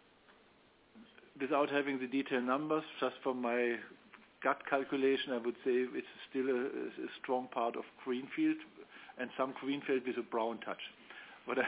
Without having the detailed numbers, just from my gut calculation, I would say it's still a strong part of greenfield, and some greenfield with a brown touch. What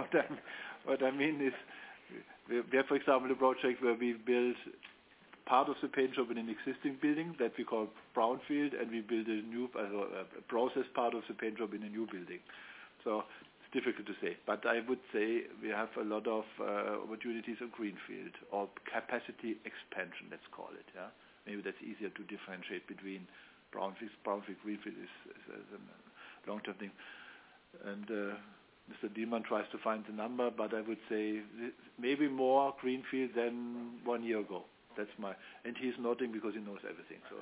I mean is, we have, for example, a project where we build part of the paint shop in an existing building that we call brownfield, and we build a new process part of the paint shop in a new building. So it's difficult to say, but I would say we have a lot of opportunities on greenfield or capacity expansion, let's call it. Maybe that's easier to differentiate between brownfield, greenfield is a long-term thing. And Mr. Diemann tries to find the number, but I would say maybe more greenfield than 1 year ago. That's and he's nodding because he knows everything. So,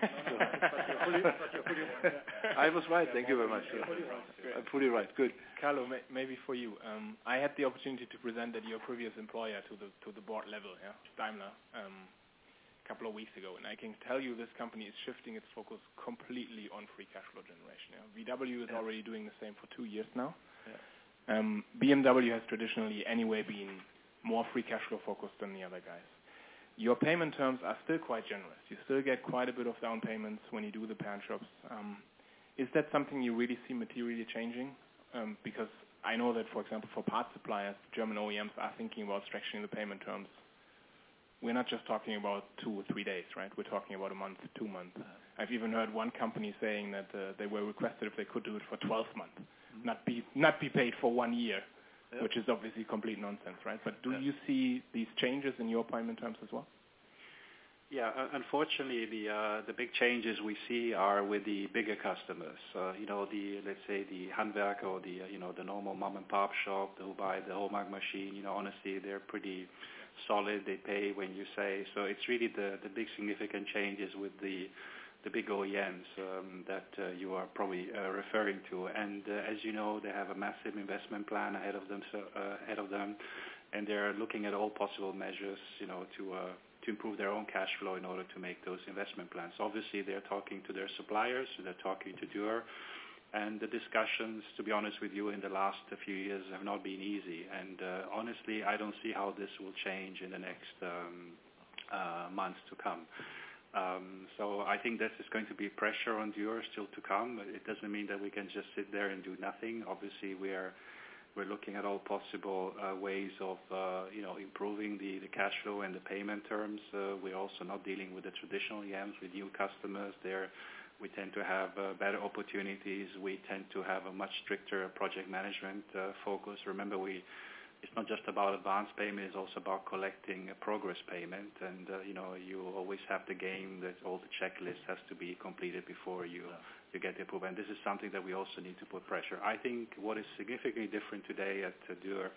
I was right. Thank you very much. I'm fully right. Good. Carlo, maybe for you. I had the opportunity to present at your previous employer to the board level, Daimler, a couple of weeks ago, and I can tell you this company is shifting its focus completely on free cash flow generation. VW is already doing the same for 2 years now. BMW has traditionally anyway been more free cash flow focused than the other guys. Your payment terms are still quite generous. You still get quite a bit of down payments when you do the paint shops. Is that something you really see materially changing? Because I know that, for example, for parts suppliers, German OEMs are thinking about stretching the payment terms. We're not just talking about 2 or 3 days, right? We're talking about a month, 2 months. I've even heard one company saying that they were requested if they could do it for 12 months, not be paid for 1 year, which is obviously complete nonsense, right? But do you see these changes in your payment terms as well? Yeah, unfortunately, the big changes we see are with the bigger customers. Let's say the Handwerker or the normal mom and pop shop who buy the HOMAG machine. Honestly, they're pretty solid. They pay when you say. So it's really the big significant changes with the big OEMs that you are probably referring to. And as you know, they have a massive investment plan ahead of them, and they're looking at all possible measures, to improve their own cash flow in order to make those investment plans. Obviously, they're talking to their suppliers, they're talking to Dürr, and the discussions, to be honest with you, in the last few years have not been easy. And honestly, I don't see how this will change in the next months to come. So I think this is going to be pressure on Dürr still to come. It doesn't mean that we can just sit there and do nothing. Obviously, we're looking at all possible ways of improving the cash flow and the payment terms. We're also not dealing with the traditional OEMs, with new customers. We tend to have better opportunities. We tend to have a much stricter project management focus. Remember, it's not just about advance payment, it's also about collecting a progress payment. And, you always have the game that all the checklist has to be completed before you get the approval. And this is something that we also need to put pressure. I think what is significantly different today at Dürr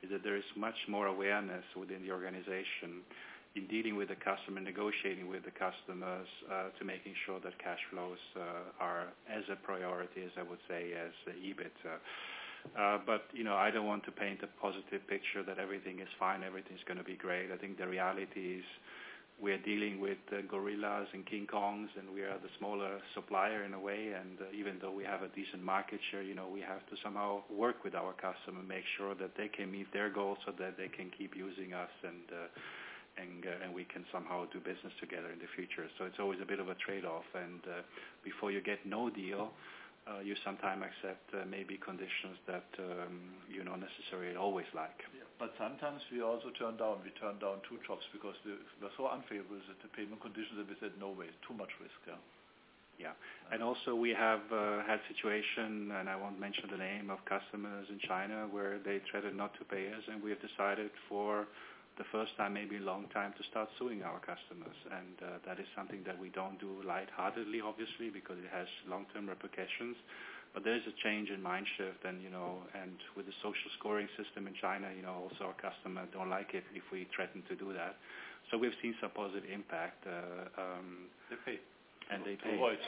is that there is much more awareness within the organization in dealing with the customer, negotiating with the customers, to making sure that cash flows are as a priority as I would say as EBIT. But I don't want to paint a positive picture that everything is fine, everything's going to be great. I think the reality is we're dealing with gorillas and King Kongs, and we are the smaller supplier in a way. And even though we have a decent market share, we have to somehow work with our customer, make sure that they can meet their goals so that they can keep using us and we can somehow do business together in the future. So it's always a bit of a trade-off. And before you get no deal, you sometimes accept maybe conditions that you don't necessarily always like. Yeah, but sometimes we also turn down. We turn down 2 jobs because they were so unfavorable that the payment conditions that we said no way, too much risk. Yeah, and also we have had situation, and I won't mention the name of customers in China where they threatened not to pay us, and we have decided for the first time, maybe a long time, to start suing our customers. And that is something that we don't do lightheartedly, obviously, because it has long-term repercussions. But there is a change in mind shift, and and with the social scoring system in China, also our customers don't like it if we threaten to do that. So we've seen some positive impact. They pay. And they pay. Avoid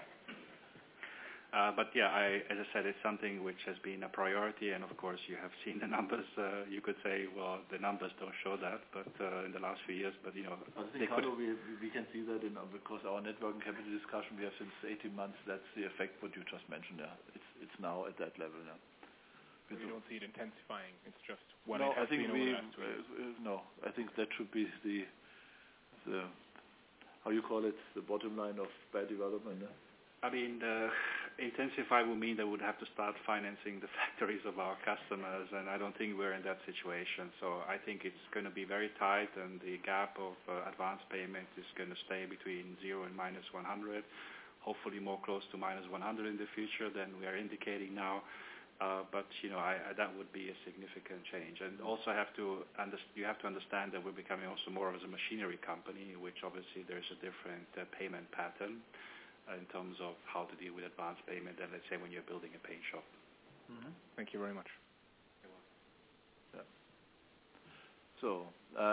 but yeah, as I said, it's something which has been a priority, and of course you have seen the numbers. You could say, well, the numbers don't show that, but in the last few years, but I think, Carlo, we can see that because our net working capital discussion we have since 18 months. That's the effect what you just mentioned. It's now at that level. We don't see it intensifying. It's just what no, it has been over the last 2 years. No, I think that should be the how you call it, the bottom line of bad development. I mean, intensify will mean that we would have to start financing the factories of our customers, and I don't think we're in that situation. So I think it's going to be very tight, and the gap of advance payment is going to stay between 0 and minus 100, hopefully more close to minus 100 in the future than we are indicating now. But that would be a significant change. And also you have to understand that we're becoming also more of a machinery company, which obviously there's a different payment pattern in terms of how to deal with advance payment than, let's say, when you're building a paint shop. Mm-hmm. Thank you very much. Yeah. So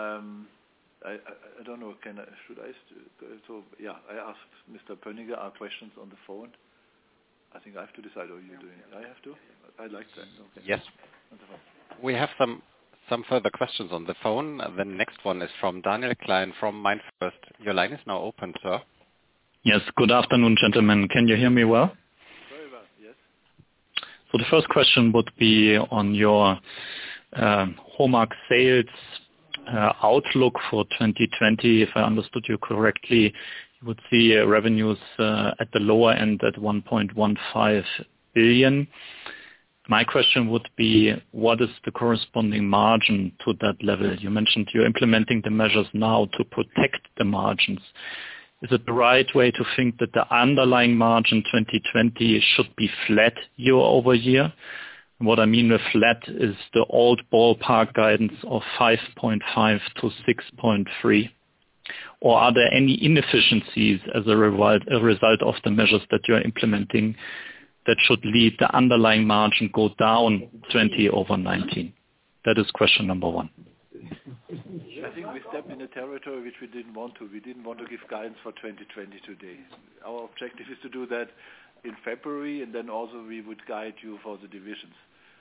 I don't know. Should I? So yeah, I asked Mr. Pönniger our questions on the phone. I think I have to decide. Or you doing it? I have to. I like that. Okay. Yes. We have some further questions on the phone. The next one is from Daniel Klein from MainFirst. Your line is now open, sir. Yes, good afternoon, gentlemen. Can you hear me well? Very well, yes. So the first question would be on your HOMAG sales outlook for 2020. If I understood you correctly, you would see revenues at the lower end at 1.15 billion. My question would be, what is the corresponding margin to that level? You mentioned you're implementing the measures now to protect the margins. Is it the right way to think that the underlying margin 2020 should be flat year over year? And what I mean with flat is the old ballpark guidance of 5.5 to 6.3. Or are there any inefficiencies as a result of the measures that you're implementing that should lead the underlying margin go down 20 over 19? That is question number one. I think we stepped in a territory which we didn't want to. We didn't want to give guidance for 2020 today. Our objective is to do that in February, and then also we would guide you for the divisions.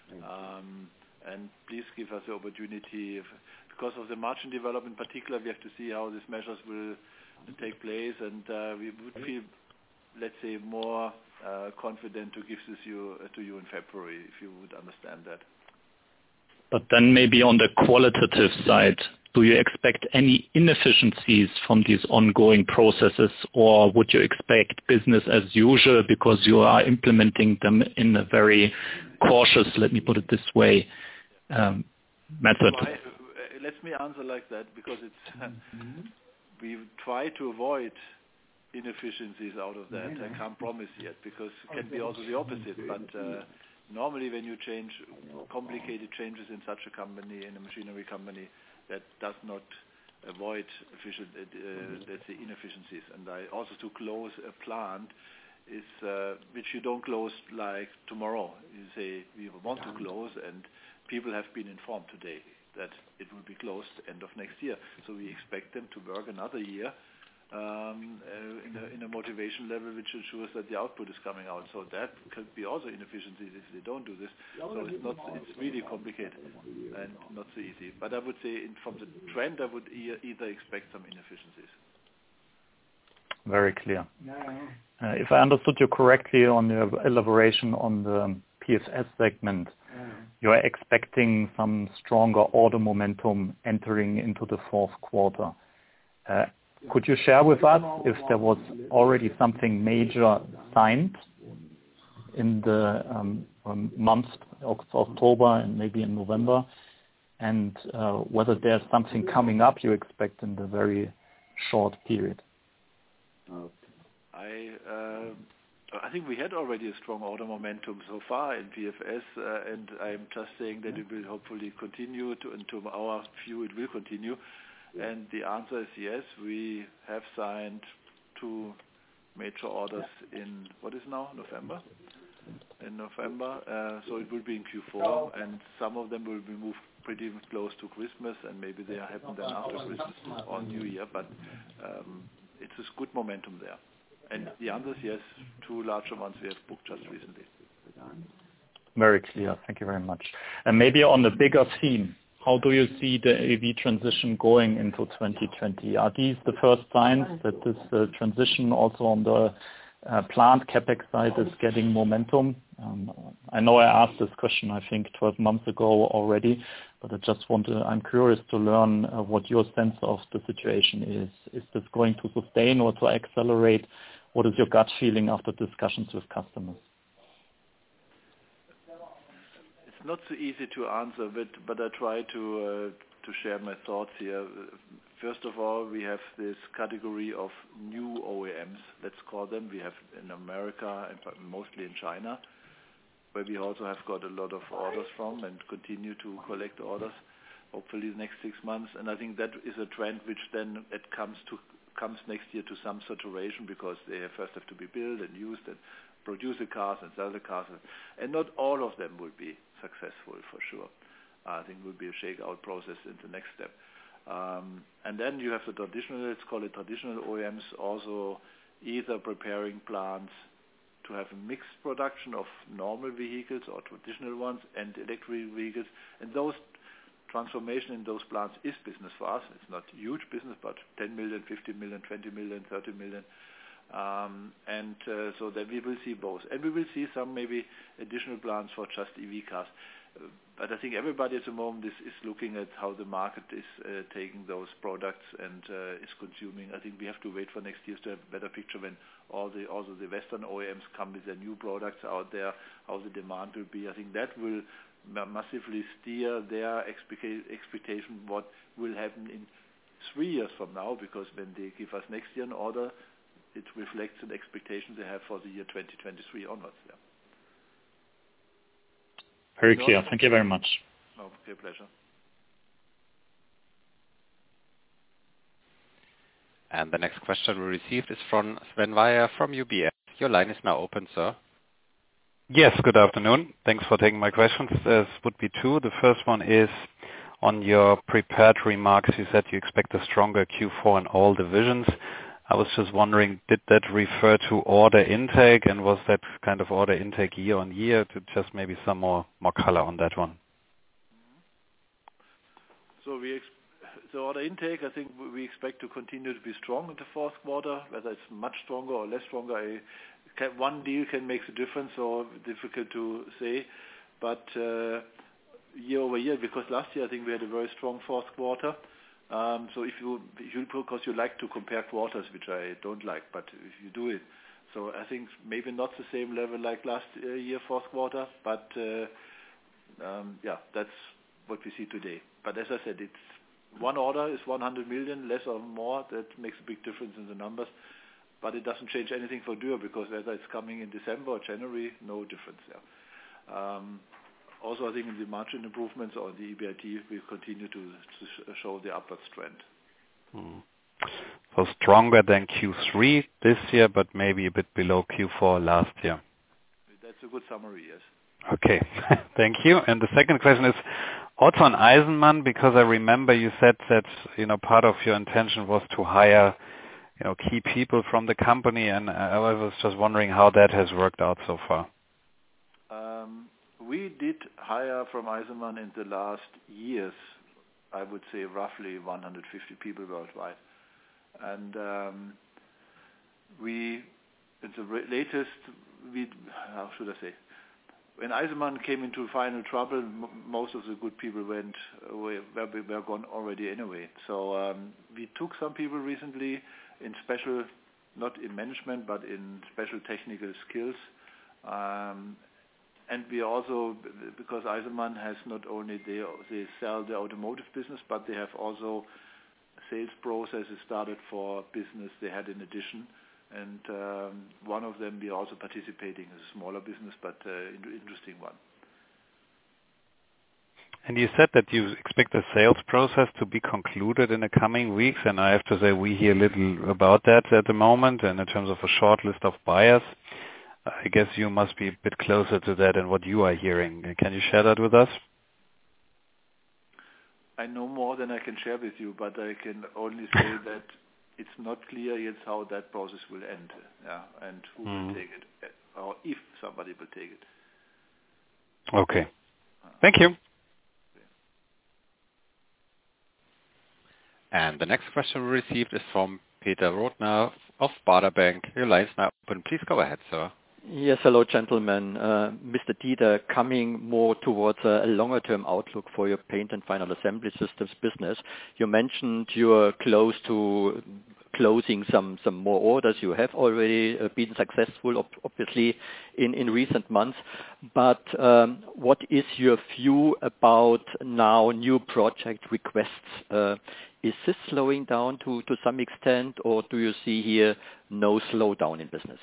And please give us the opportunity, because of the margin development in particular, we have to see how these measures will take place, and we would feel, let's say, more confident to give this to you in February, if you would understand that. But then maybe on the qualitative side, do you expect any inefficiencies from these ongoing processes, or would you expect business as usual because you are implementing them in a very cautious, let me put it this way, method? Let me answer like that, because it's we try to avoid inefficiencies out of that. I can't promise yet, because it can be also the opposite. But normally when you change complicated changes in such a company, in a machinery company, that does not avoid let's say, inefficiencies. And also to close a plant is which you don't close like tomorrow. You say we want to close, and people have been informed today that it will be closed end of next year. So we expect them to work another year in a motivation level which ensures that the output is coming out. So that could be also inefficiencies if they don't do this. So it's really complicated and not so easy. But I would say from the trend, I would either expect some inefficiencies. Very clear. If I understood you correctly on your elaboration on the PFS segment, you are expecting some stronger order momentum entering into the fourth quarter. Could you share with us if there was already something major signed in the month of October and maybe in November, and whether there's something coming up you expect in the very short period? I think we had already a strong order momentum so far in PFS, and I'm just saying that it will hopefully continue, and to our view it will continue. And the answer is yes, we have signed 2 major orders in, what is now, November? In November, so it will be in Q4, and some of them will be moved pretty close to Christmas, and maybe they happen then after Christmas or New Year, but it's a good momentum there. And the answer is yes, 2 larger ones we have booked just recently. Very clear. Thank you very much. And maybe on the bigger theme, how do you see the AV transition going into 2020? Are these the first signs that this transition also on the plant CapEx side is getting momentum? I know I asked this question, I think, 12 months ago already, but I'm curious to learn what your sense of the situation is. Is this going to sustain or to accelerate? What is your gut feeling after discussions with customers? It's not so easy to answer, but I try to share my thoughts here. First of all, we have this category of new OEMs, let's call them. We have in America and mostly in China, where we also have got a lot of orders from and continue to collect orders, hopefully the next 6 months. And I think that is a trend which then comes next year to some saturation, because they first have to be built and used and produce the cars and sell the cars. And not all of them will be successful for sure. I think it will be a shakeout process in the next step. And then you have the traditional, let's call it traditional OEMs, also either preparing plants to have a mixed production of normal vehicles or traditional ones and electric vehicles. And those transformation in those plants is business for us. It's not huge business, but 10 million, 15 million, 20 million, 30 million. So that we will see both. And we will see some maybe additional plans for just EV cars. But I think everybody at the moment is looking at how the market is taking those products and is consuming. I think we have to wait for next year to have a better picture when also the Western OEMs come with their new products out there, how the demand will be. I think that will massively steer their expectation what will happen in 3 years from now, because when they give us next year an order, it reflects an expectation they have for the year 2023 onwards. Yeah. Very clear. Thank you very much. Okay, pleasure. And the next question we received is from Sven Weier from UBS. Your line is now open, sir. Yes, good afternoon. Thanks for taking my questions. There would be 2. The first one is on your prepared remarks. You said you expect a stronger Q4 in all divisions. I was just wondering, did that refer to order intake, and was that kind of order intake year on year? To just maybe some more color on that one. So order intake, I think we expect to continue to be strong in the fourth quarter. Whether it's much stronger or less stronger, one deal can make the difference, so difficult to say. But year over year, because last year I think we had a very strong fourth quarter. So if you because you like to compare quarters, which I don't like, but if you do it, so I think maybe not the same level like last year fourth quarter, but that's what we see today. But as I said, it's one order is 100 million, less or more. That makes a big difference in the numbers, but it doesn't change anything for Dürr, because whether it's coming in December or January, no difference there. Also, I think in the margin improvements or the EBIT, we continue to show the upward trend. So stronger than Q3 this year, but maybe a bit below Q4 last year. That's a good summary, yes. Okay, thank you. And the second question is also on Eisenmann, because I remember you said that part of your intention was to hire key people from the company, and I was just wondering how that has worked out so far. We did hire from Eisenmann in the last years, I would say roughly 150 people worldwide. And how should I say, when Eisenmann came into final trouble, most of the good people went away, were gone already anyway. So we took some people recently in special, not in management, but in special technical skills. And we also, because Eisenmann has not only, they sell the automotive business, but they have also sales processes started for business they had in addition. And one of them we are also participating as a smaller business, but interesting one. And you said that you expect the sales process to be concluded in the coming weeks, and I have to say we hear little about that at the moment, and in terms of a short list of buyers. I guess you must be a bit closer to that than what you are hearing. Can you share that with us? I know more than I can share with you, but I can only say that it's not clear yet how that process will end, and who will take it, or if somebody will take it. Okay. Thank you. And the next question we received is from Peter Rotner of Baader Bank. Your line is now open. Please go ahead, sir. Yes, hello, gentlemen. Mr. Dieter, coming more towards a longer-term outlook for your paint and final assembly systems business, you mentioned you are close to closing some more orders. You have already been successful, obviously, in recent months. But what is your view about now new project requests? Is this slowing down to some extent, or do you see here no slowdown in business?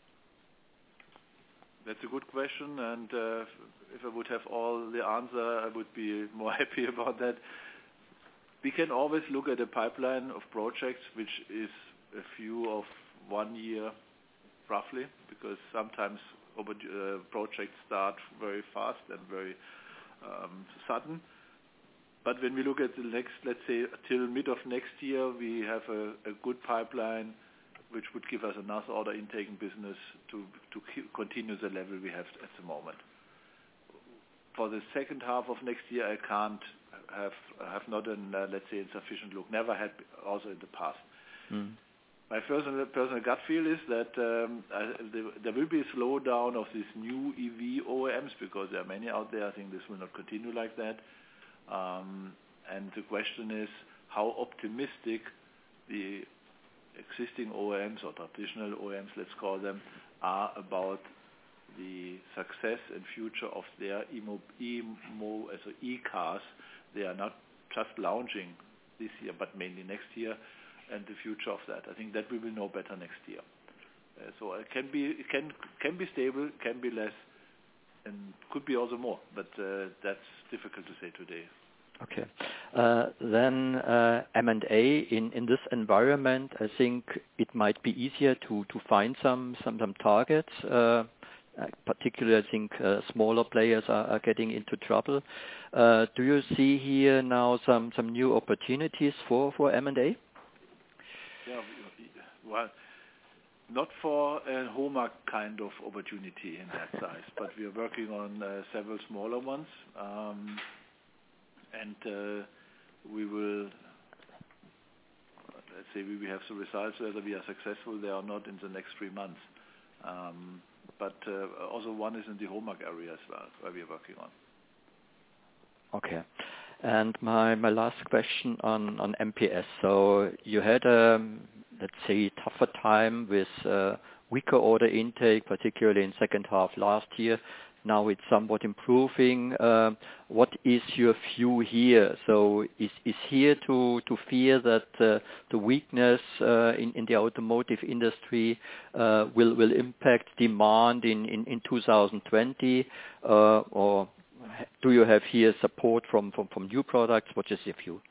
That's a good question, and if I would have all the answer, I would be more happy about that. We can always look at a pipeline of projects, which is a few of 1 year, roughly, because sometimes projects start very fast and very sudden. But when we look at the next, let's say, till mid of next year, we have a good pipeline, which would give us enough order intake in business to continue the level we have at the moment. For the second half of next year, I can't have not let's say, insufficient look. Never had, also in the past. My personal gut feel is that there will be a slowdown of these new EV OEMs because there are many out there. I think this will not continue like that. And the question is how optimistic the existing OEMs or traditional OEMs, let's call them, are about the success and future of their e-cars. They are not just launching this year, but mainly next year, and the future of that. I think that we will know better next year. So it can be stable, can be less, and could be also more, but that's difficult to say today. Okay. Then M&A in this environment, I think it might be easier to find some targets. Particularly, I think smaller players are getting into trouble. Do you see here now some new opportunities for M&A? Yeah, well, not for a HOMAG kind of opportunity in that size, but we are working on several smaller ones. And we will, let's say, we have some results whether we are successful there or not in the next 3 months. But also one is in the HOMAG area as well, where we are working on. Okay. And my last question on MPS. So you had let's say, tougher time with weaker order intake, particularly in second half last year. Now it's somewhat improving. What is your view here? So is here to fear that the weakness in the automotive industry will impact demand in 2020, or do you have here support from new products? What is your view?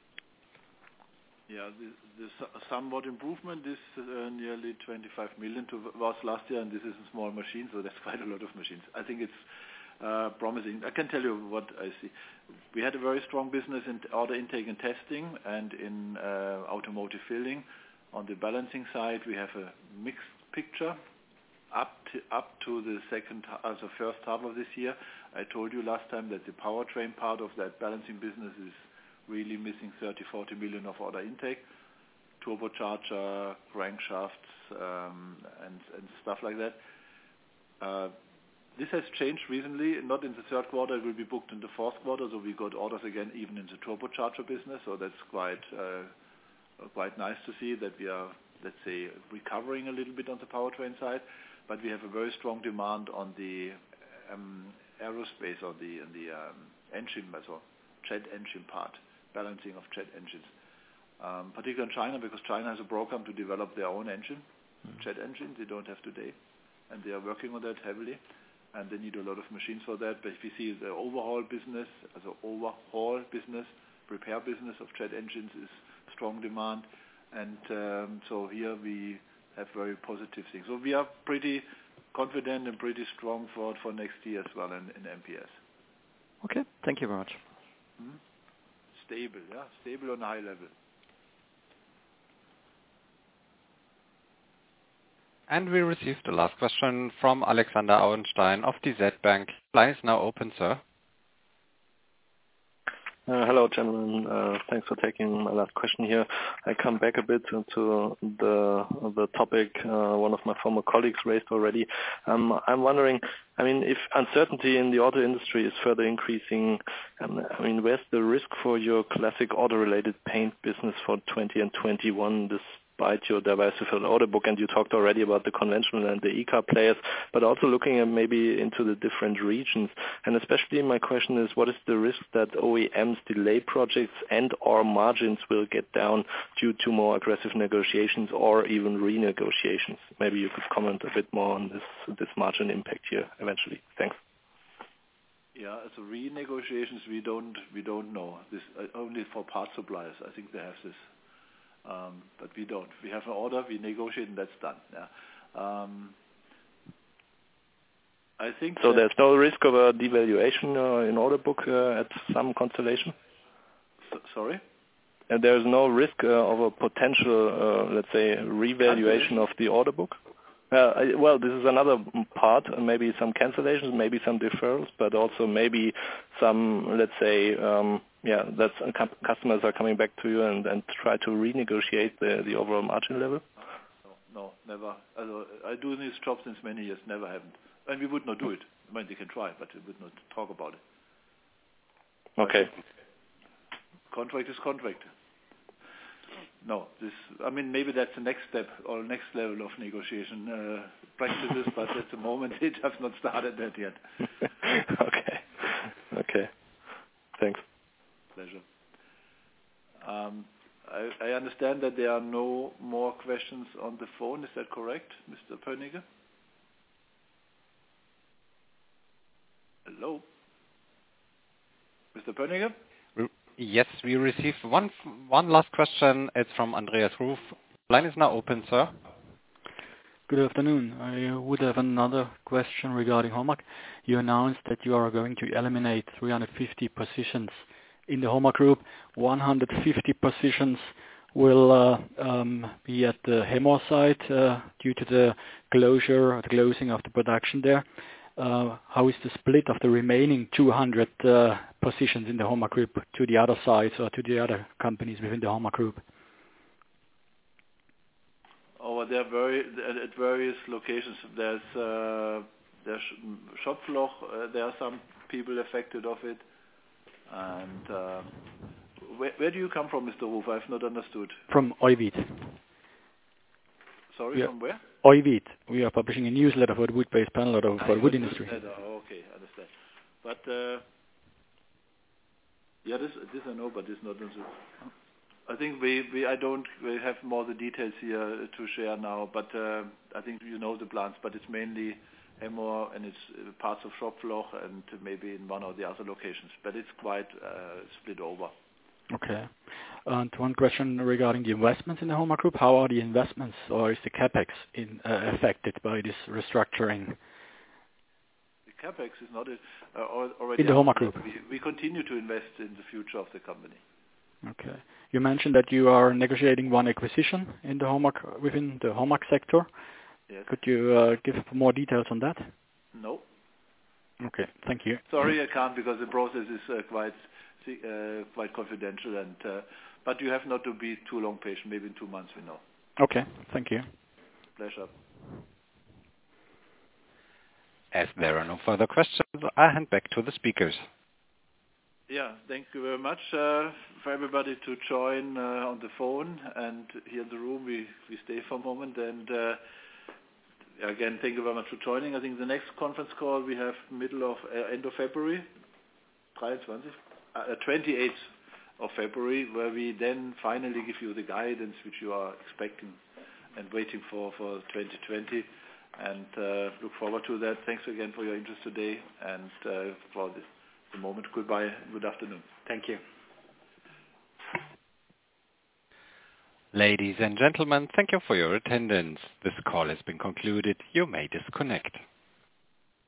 Yeah, the somewhat improvement is nearly 25 million was last year, and this is a small machine, so that's quite a lot of machines. I think it's promising. I can tell you what I see. We had a very strong business in order intake and testing and in automotive filling. On the balancing side, we have a mixed picture up to the first half of this year. I told you last time that the powertrain part of that balancing business is really missing 30-40 million of order intake, turbocharger, crankshafts, and stuff like that. This has changed recently, not in the third quarter, it will be booked in the fourth quarter, so we got orders again even in the turbocharger business, so that's quite nice to see that we are, let's say, recovering a little bit on the powertrain side, but we have a very strong demand on the aerospace or the engine, so jet engine part, balancing of jet engines. Particularly in China, because China has a program to develop their own engine, jet engine, they don't have today, and they are working on that heavily, and they need a lot of machines for that. But if you see the overhaul business, repair business of jet engines is strong demand, and so here we have very positive things. So we are pretty confident and pretty strong for next year as well in MPS. Okay, thank you very much. Stable on a high level. And we received the last question from Alexander Auenstein of DZ Bank. Line is now open, sir. Hello, gentlemen. Thanks for taking my last question here. I come back a bit into the topic one of my former colleagues raised already. I'm wondering, if uncertainty in the auto industry is further increasing, where's the risk for your classic auto-related paint business for 20 and 21, despite your diversified order book? And you talked already about the conventional and the e-car players, but also looking at maybe into the different regions. And especially my question is, what is the risk that OEMs delay projects and or margins will get down due to more aggressive negotiations or even renegotiations? Maybe you could comment a bit more on this margin impact here eventually. Thanks. Yeah, so renegotiations we don't know. This only for part suppliers. I think they have this. But we don't. We have an order, we negotiate, and that's done. Yeah. I think so. There's no risk of a devaluation in order book at some constellation. Sorry. And there's no risk of a potential, let's say, revaluation of the order book. Well, this is another part. Maybe some cancellations, maybe some deferrals, but also maybe some, let's say, that customers are coming back to you and try to renegotiate the overall margin level. No, never. I do this job since many years. Never happened, and we would not do it. They can try, but we would not talk about it. Okay. Contract is contract. No, maybe that's the next step or next level of negotiation practices, but at the moment it has not started that yet. Okay. Thanks. Pleasure. I understand that there are no more questions on the phone. Is that correct, Mr. Pöniger? Hello? Mr. Pöniger? Yes, we received one last question. It's from Andreas Ruf. Line is now open, sir. Good afternoon. I would have another question regarding HOMAG. You announced that you are going to eliminate 350 positions in the HOMAG group. 150 positions will be at the Hemmoor site due to the closing of the production there. How is the split of the remaining 200 positions in the HOMAG group to the other sites or to the other companies within the HOMAG group? They're at various locations. There's Schopfloch. There are some people affected of it. And where do you come from, Mr. Ruf? I've not understood. From Euwid. Sorry, from where? Euwid. We are publishing a newsletter for the wood-based panel for the wood industry. Okay, I understand. But this I know, but this not. I think we have more the details here to share now. But I think you know the plants, but it's mainly Hemmoor and it's parts of Schopfloch and maybe in one or the other locations. But it's quite split over. Okay. And one question regarding the investments in the HOMAG group. How are the investments or is the CapEx affected by this restructuring? The capex is not already in the HOMAG Group. We continue to invest in the future of the company. Okay. You mentioned that you are negotiating one acquisition in the HOMAG within the HOMAG sector. Yes. Could you give more details on that? No. Okay. Thank you. Sorry, I can't because the process is quite confidential, and but you have not to be too long patient. Maybe in 2 months we know. Okay. Thank you. Pleasure. As there are no further questions, I hand back to the speakers. Yeah, thank you very much for everybody to join on the phone, and here in the room we stay for a moment, and again, thank you very much for joining. I think the next conference call we have end of February, 28th of February, where we then finally give you the guidance which you are expecting and waiting for 2020, and look forward to that. Thanks again for your interest today, and for the moment, goodbye, good afternoon. Thank you. Ladies and gentlemen, thank you for your attendance. This call has been concluded. You may disconnect.